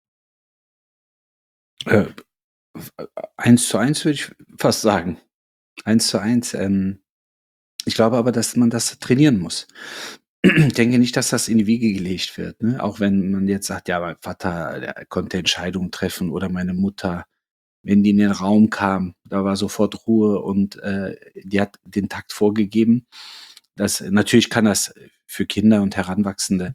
Speaker 3: Äh, f äh, eins zu eins würde ich fast sagen. eins zu eins, ähm, ich glaube aber, dass man das trainieren muss. Ich denke nicht, dass das in die Wiege gelegt wird, ne? Auch wenn man jetzt sagt: „Ja, mein Vater, der konnte Entscheidungen treffen“ oder meine Mutter, wenn die in den Raum kam, da war sofort Ruhe und, äh, die hat den Takt vorgegeben. Das natürlich kann das für Kinder und Heranwachsende,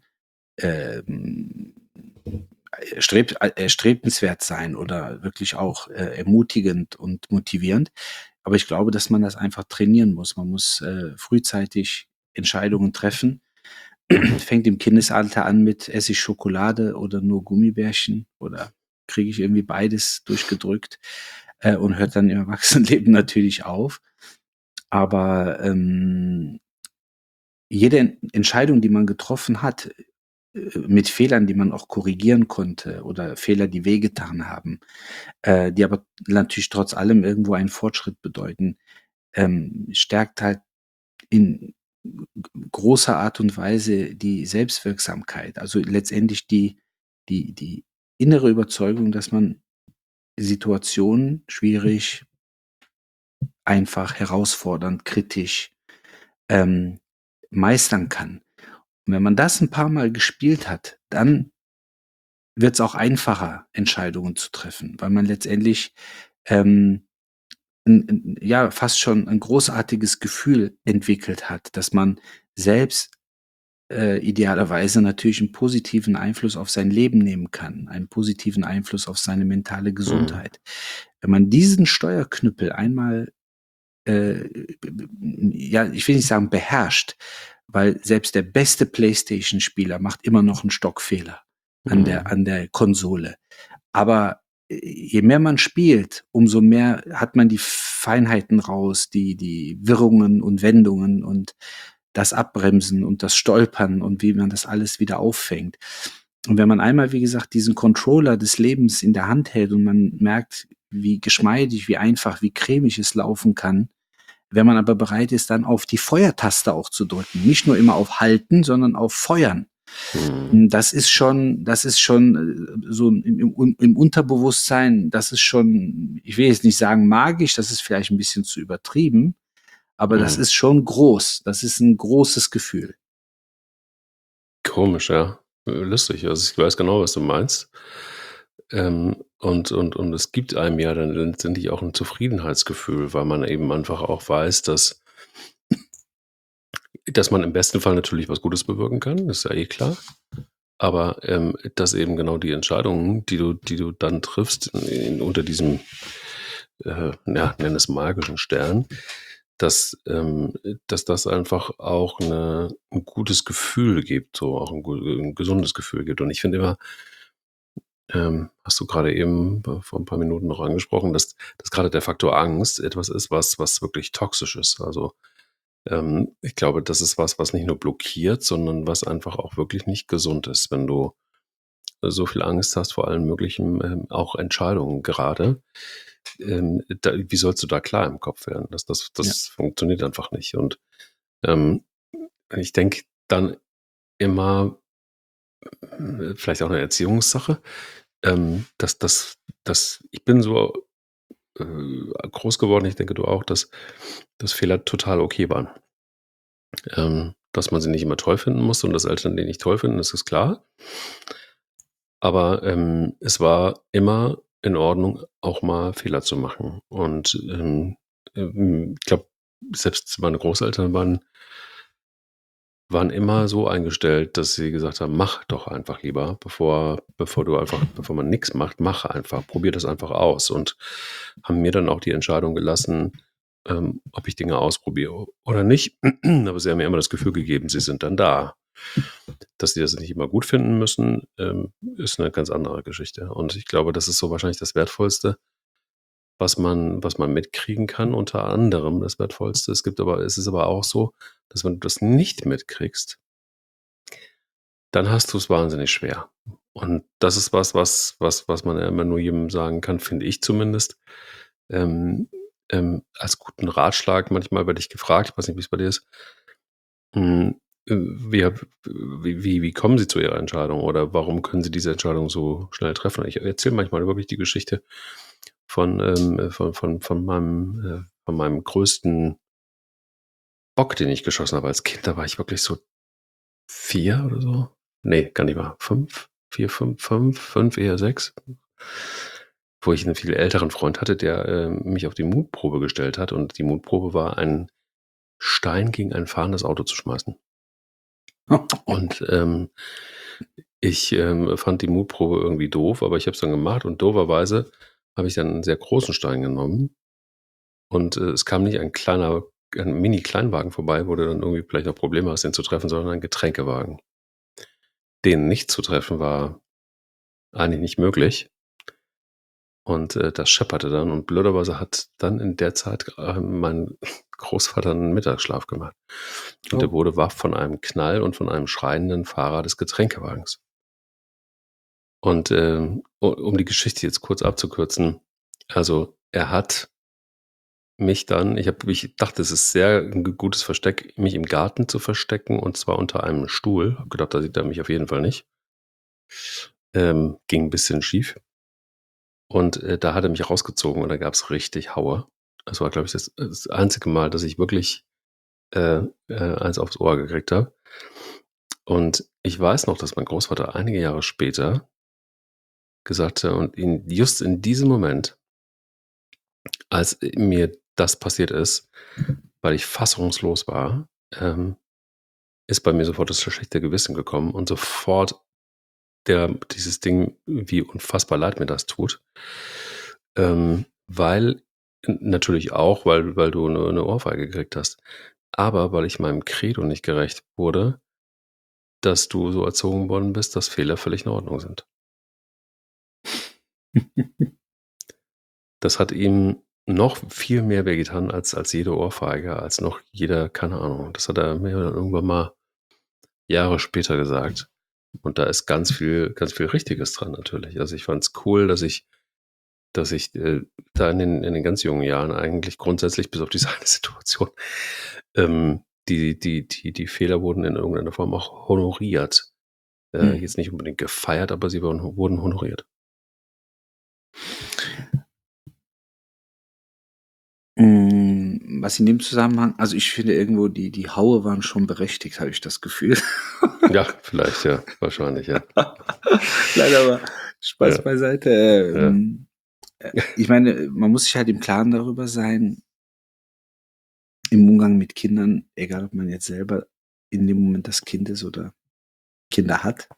Speaker 3: ähm, erstreb äh, erstrebenswert sein oder wirklich auch, äh, ermutigend und motivierend. Aber ich glaube, dass man das einfach trainieren muss. Man muss, äh, frühzeitig Entscheidungen treffen.
Speaker 2: Mhm.
Speaker 3: Fängt im Kindesalter an mit: „Esse ich Schokolade oder nur Gummibärchen oder kriege ich irgendwie beides durchgedrückt?“ Äh, und hört dann im Erwachsenenleben natürlich auf. Aber, ähm jede En Entscheidung, die man getroffen hat, äh, mit Fehlern, die man auch korrigieren konnte oder Fehler, die wehgetan haben, äh, die aber natürlich trotz allem irgendwo einen Fortschritt bedeuten, ähm, stärkt halt in g großer Art und Weise die Selbstwirksamkeit. Also, letztendlich die die die innere Überzeugung, dass man Situationen schwierig einfach herausfordernd, kritisch, ähm, meistern kann. Und wenn man das 'n paarmal gespielt hat, dann wird's auch einfacher, Entscheidungen zu treffen, weil man letztendlich, ähm, 'n 'n ja, fast schon 'n großartiges Gefühl entwickelt hat, dass man selbst, äh, idealerweise natürlich 'n positiven Einfluss auf sein Leben nehmen kann, einen positiven Einfluss auf seine mentale
Speaker 2: Mhm.
Speaker 3: Gesundheit. Wenn man diesen Steuerknüppel einmal, äh, b b ja, ich will nicht sagen beherrscht, weil selbst der beste Playstation-Spieler macht immer noch 'n Stockfehler an der
Speaker 2: Mhm.
Speaker 3: an der Konsole. Aber, äh, je mehr man spielt, umso mehr hat man die Feinheiten raus, die die Wirrungen und Wendungen und das Abbremsen und das Stolpern und wie man das alles wieder auffängt. Und wenn man einmal, wie gesagt, diesen Controller des Lebens in der Hand hält und man merkt, wie geschmeidig, wie einfach, wie cremig es laufen kann, wenn man aber bereit ist, dann auf die Feuertaste auch zu drücken, nicht nur immer auf Halten, sondern auf Feuern.
Speaker 2: Mhm.
Speaker 3: Hm, das ist schon das ist schon, äh, so im im im im Unterbewusstsein, das ist schon ich will jetzt nicht sagen magisch, das ist vielleicht 'n bisschen zu übertrieben, aber das
Speaker 2: Mhm.
Speaker 3: ist schon groß. Das ist 'n großes Gefühl.
Speaker 2: Komisch, ja. Äh, lustig. Also, ich weiß genau, was du meinst. Ähm, und und und es gibt einem ja dann letztendlich auch 'n Zufriedenheitsgefühl, weil man eben einfach auch weiß, dass dass man im besten Fall natürlich was Gutes bewirken kann, ist ja eh klar. Aber, ähm, dass eben genau die Entscheidungen, die du die du dann triffst in unter diesem, äh, ja, nenn es magischen Stern, dass, ähm dass das einfach auch 'ne 'n gutes Gefühl gibt, so auch 'n gu 'n gesundes Gefühl gibt. Und ich finde immer ähm, hast du grade eben b vor 'n paar Minuten noch angesprochen, dass dass grade der Faktor Angst etwas ist, was was wirklich toxisch ist. Also, ähm, ich glaube, das ist was, was nicht nur blockiert, sondern was einfach auch wirklich nicht gesund ist, wenn du so viel Angst hast vor allen möglichen, ähm, auch Entscheidungen gerade. Ähm, da wie sollst du da klar im Kopf werden? Das das
Speaker 3: Ja.
Speaker 2: das funktioniert einfach nicht. Und, ähm, ich denke dann immer äh, vielleicht auch 'ne Erziehungssache, ähm, dass dass dass ich bin so, äh, groß geworden, ich denke, du auch, dass dass Fehler total okay waren. Ähm, dass man sie nicht immer toll finden muss und dass Eltern die nicht toll finden, das ist klar. Aber, ähm, es war immer in Ordnung, auch mal Fehler zu machen. Und, ähm, ähm, ich glaube, selbst meine Großeltern waren waren immer so eingestellt, dass sie gesagt haben: „Mach doch einfach lieber, bevor bevor du einfach bevor man nix macht, mach einfach, probier das einfach aus.“ Und haben mir dann auch die Entscheidung gelassen, ähm, ob ich Dinge ausprobiere oder nicht. Aber sie haben mir immer das Gefühl gegeben, sie sind dann da. Dass sie das nicht immer gut finden müssen, ähm, ist 'ne ganz andere Geschichte. Und ich glaube, das ist so wahrscheinlich das Wertvollste, was man was man mitkriegen kann, unter anderem das Wertvollste. Es gibt aber es ist aber auch so, dass wenn du das nicht mitkriegst dann hast du's wahnsinnig schwer. Und das ist was, was was was man ja immer nur jedem sagen kann, finde ich zumindest. Ähm, ähm, als guten Ratschlag manchmal werde ich gefragt, ich weiß nicht, wie's bei dir ist, hm, äh, wie hab wie wie wie kommen Sie zu Ihrer Entscheidung oder warum können Sie diese Entscheidung so schnell treffen? Ich erzähle manchmal wirklich die Geschichte von, ähm von von von meinem äh, von meinem größten Bock, den ich geschossen habe als Kind. Da war ich wirklich so vier oder so. Ne, gar nicht wahr. fünf, vier, fünf, fünf, fünf, eher sechs. Wo ich 'nen viel älteren Freund hatte, der, äh, mich auf die Mutprobe gestellt hat und die Mutprobe war, einen Stein gegen ein fahrendes Auto zu schmeißen. Und, ähm, ich, ähm, fand die Mutprobe irgendwie doof, aber ich habe es dann gemacht und dooferweise habe ich dann 'n sehr großen Stein genommen und, äh, es kam nicht ein kleiner ein Mini-Kleinwagen vorbei, wo du dann irgendwie vielleicht auch Probleme hast, den zu treffen, sondern ein Getränkewagen. Den nicht zu treffen, war eigentlich nicht möglich. Und, äh, das schepperte dann und blöderweise hat dann in der Zeit, äh, mein Großvater 'n Mittagsschlaf gemacht. Und der
Speaker 3: Oh.
Speaker 2: wurde wach von einem Knall und von einem schreienden Fahrer des Getränkewagens. Und, ähm, u um die Geschichte jetzt kurz abzukürzen, also, er hat mich dann ich habe ich dachte, es ist sehr 'n g gutes Versteck, mich im Garten zu verstecken und zwar unter einem Stuhl. Habe gedacht, da sieht er mich auf jeden Fall nicht. Ähm, ging 'n bisschen schief. Und, äh, da hat er mich rausgezogen und da gab's richtig Haue. Das war, glaube ich, das das einzige Mal, dass ich wirklich, äh, äh, eins aufs Ohr gekriegt habe. Und ich weiß noch, dass mein Großvater einige Jahre später gesagt hat und in just in diesem Moment als, äh, mir das passiert ist, weil ich fassungslos war, ähm, ist bei mir sofort das schlechte Gewissen gekommen und sofort der dieses Ding, wie unfassbar leid mir das tut. Ähm, weil n natürlich auch, weil weil du 'ne 'ne Ohrfeige gekriegt hast, aber weil ich meinem Credo nicht gerecht wurde dass du so erzogen worden bist, dass Fehler völlig in Ordnung sind. Das hat ihm noch viel mehr wehgetan als als jede Ohrfeige, als noch jeder keine Ahnung. Das hat er mir dann irgendwann mal Jahre später gesagt. Und da ist ganz viel ganz viel Richtiges dran natürlich. Also, ich fand's cool, dass ich dass ich, äh, da in den in den ganz jungen Jahren eigentlich grundsätzlich bis auf diese eine Situation, ähm, die die die die Fehler wurden in irgendeiner Form auch honoriert. Äh,
Speaker 3: Mhm.
Speaker 2: jetzt nicht unbedingt gefeiert, aber sie wurden wurden honoriert.
Speaker 3: Hm, was in dem Zusammenhang also, ich finde irgendwo, die die Haue waren schon berechtigt, habe ich das Gefühl.
Speaker 2: Ja, vielleicht, ja. Wahrscheinlich, ja.
Speaker 3: Nein, aber Spaß
Speaker 2: Ja.
Speaker 3: beiseite.
Speaker 2: Ja.
Speaker 3: Ähm, äh, ich meine, man muss sich halt im Klaren darüber sein im Umgang mit Kindern, egal ob man jetzt selber in dem Moment das Kind ist oder Kinder hat.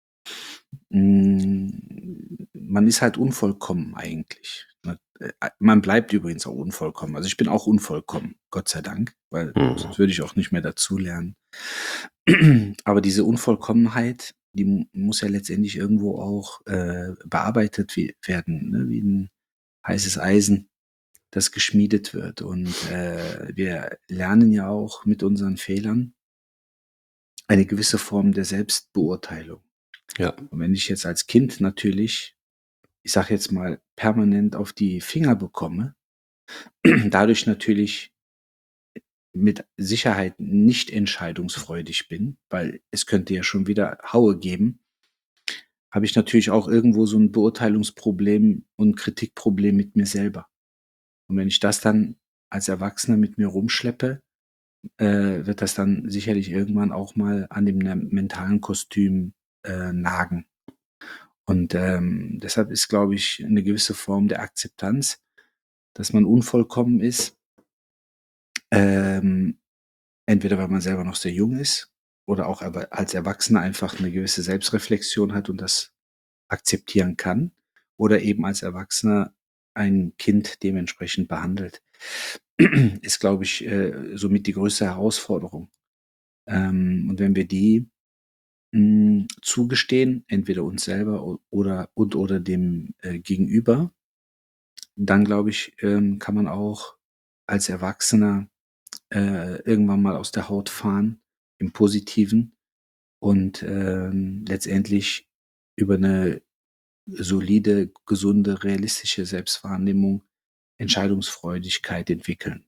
Speaker 3: Hm, man ist halt unvollkommen eigentlich, ne? Äh, man bleibt übrigens auch unvollkommen. Also, ich bin auch unvollkommen, Gott sei Dank, weil
Speaker 2: Mhm.
Speaker 3: sonst würde ich auch nicht mehr dazulernen. Aber diese Unvollkommenheit, die m muss ja letztendlich irgendwo auch, äh, bearbeitet we werden, ne, wie 'n heißes Eisen, das geschmiedet wird. Und, äh, wir lernen ja auch mit unseren Fehlern eine gewisse Form der Selbstbeurteilung.
Speaker 2: Ja.
Speaker 3: Und wenn ich jetzt als Kind natürlich, ich sage jetzt mal, permanent auf die Finger bekomme, dadurch natürlich mit Sicherheit nicht entscheidungsfreudig bin, weil es könnte ja schon wieder Haue geben habe ich natürlich auch irgendwo so 'n Beurteilungsproblem und Kritikproblem mit mir selber. Und wenn ich das dann als Erwachsener mit mir rumschleppe, äh, wird das dann sicherlich irgendwann auch mal an dem, ne, mentalen Kostüm, äh, nagen. Und, ähm, deshalb ist, glaube ich, 'ne gewisse Form der Akzeptanz, dass man unvollkommen ist ähm, entweder weil man selber noch sehr jung ist oder auch aber als Erwachsener einfach eine gewisse Selbstreflexion hat und das akzeptieren kann oder eben als Erwachsener ein Kind dementsprechend behandelt, ist, glaube ich, äh, somit die größte Herausforderung. Ähm, und wenn wir die mh, zugestehen, entweder uns selber o- oder und oder dem äh, Gegenüber, dann glaube ich, ähm, kann man auch als Erwachsener äh, irgendwann mal aus der Haut fahren, im Positiven und ähm, letztendlich über eine solide, gesunde, realistische Selbstwahrnehmung Entscheidungsfreudigkeit entwickeln.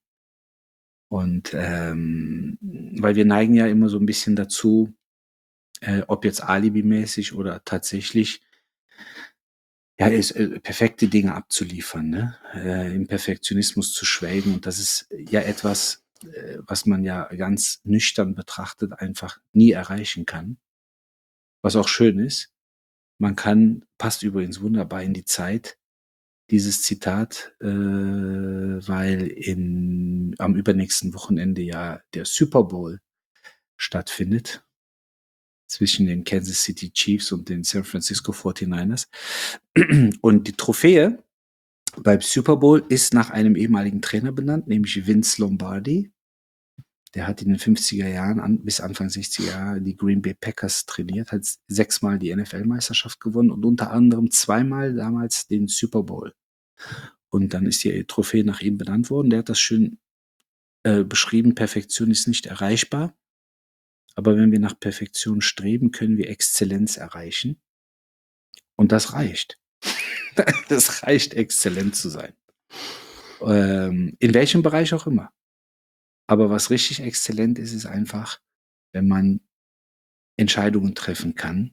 Speaker 3: Und ähm, weil wir neigen ja immer so ein bisschen dazu, äh, ob jetzt alibimäßig oder tatsächlich, ja, ist, äh, perfekte Dinge abzuliefern, ne? Äh, im Perfektionismus zu schwelgen. Und das ist ja etwas, äh, was man ja ganz nüchtern betrachtet einfach nie erreichen kann. Was auch schön ist. Man kann, passt übrigens wunderbar in die Zeit, dieses Zitat, äh, weil in, am übernächsten Wochenende ja der Super Bowl stattfindet zwischen den Kansas City Chiefs und den San Francisco forty-niners. Und die Trophäe beim Super Bowl ist nach einem ehemaligen Trainer benannt, nämlich Vince Lombardi. Der hat in den fünfziger Jahren an, bis Anfang sechziger Jahre die Green Bay Packers trainiert, hat sechsmal die N F L-Meisterschaft gewonnen und unter anderem zweimal damals den Super Bowl. Und dann ist die Trophäe nach ihm benannt worden. Der hat das schön äh, beschrieben, Perfektion ist nicht erreichbar. Aber wenn wir nach Perfektion streben, können wir Exzellenz erreichen. Und das reicht. Das reicht, exzellent zu sein. Ähm, in welchem Bereich auch immer. Aber was richtig exzellent ist, ist einfach, wenn man Entscheidungen treffen kann.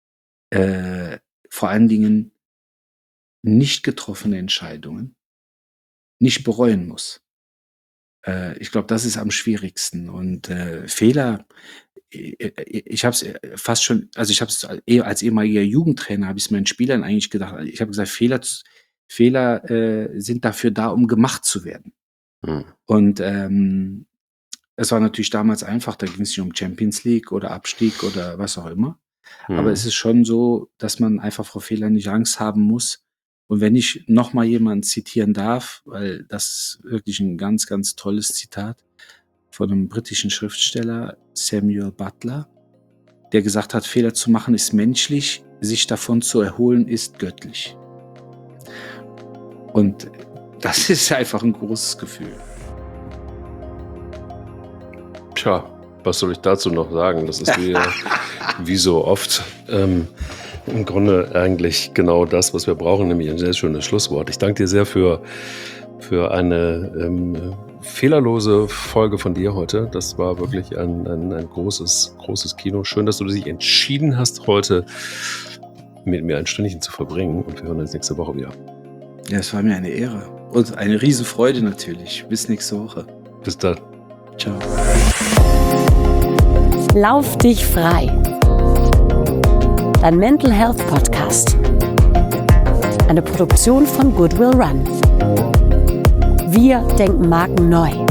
Speaker 3: Äh, vor allen Dingen nicht getroffene Entscheidungen nicht bereuen muss. Äh, ich glaube, das ist am schwierigsten. Und äh, Fehler, ich, ich habe es fast schon, also ich habe es als ehemaliger Jugendtrainer, habe ich es meinen Spielern eigentlich gedacht. Ich habe gesagt, Fehler, Fehler äh, sind dafür da, um gemacht zu werden.
Speaker 2: Hm.
Speaker 3: Und ähm, es war natürlich damals einfach, da ging es nicht um Champions League oder Abstieg oder was auch immer.
Speaker 2: Hm.
Speaker 3: Aber es ist schon so, dass man einfach vor Fehlern nicht Angst haben muss. Und wenn ich nochmal jemanden zitieren darf, weil das ist wirklich ein ganz, ganz tolles Zitat von einem britischen Schriftsteller, Samuel Butler, der gesagt hat, Fehler zu machen ist menschlich, sich davon zu erholen ist göttlich. Und das ist einfach ein großes Gefühl.
Speaker 2: Tja, was soll ich dazu noch sagen? Das ist wie, wie so oft ähm, im Grunde eigentlich genau das, was wir brauchen, nämlich ein sehr schönes Schlusswort. Ich danke dir sehr für, für eine ähm, fehlerlose Folge von dir heute. Das war wirklich ein, ein, ein großes, großes Kino. Schön, dass du dich entschieden hast, heute mit mir ein Stündchen zu verbringen. Und wir hören uns nächste Woche wieder.
Speaker 3: Ja, es war mir eine Ehre. Und eine Riesenfreude natürlich. Bis nächste Woche.
Speaker 2: Bis dann.
Speaker 3: Ciao.
Speaker 1: Lauf dich frei. Dein Mental Health Podcast. Eine Produktion von Goodwill Run. Wir denken Marken neu.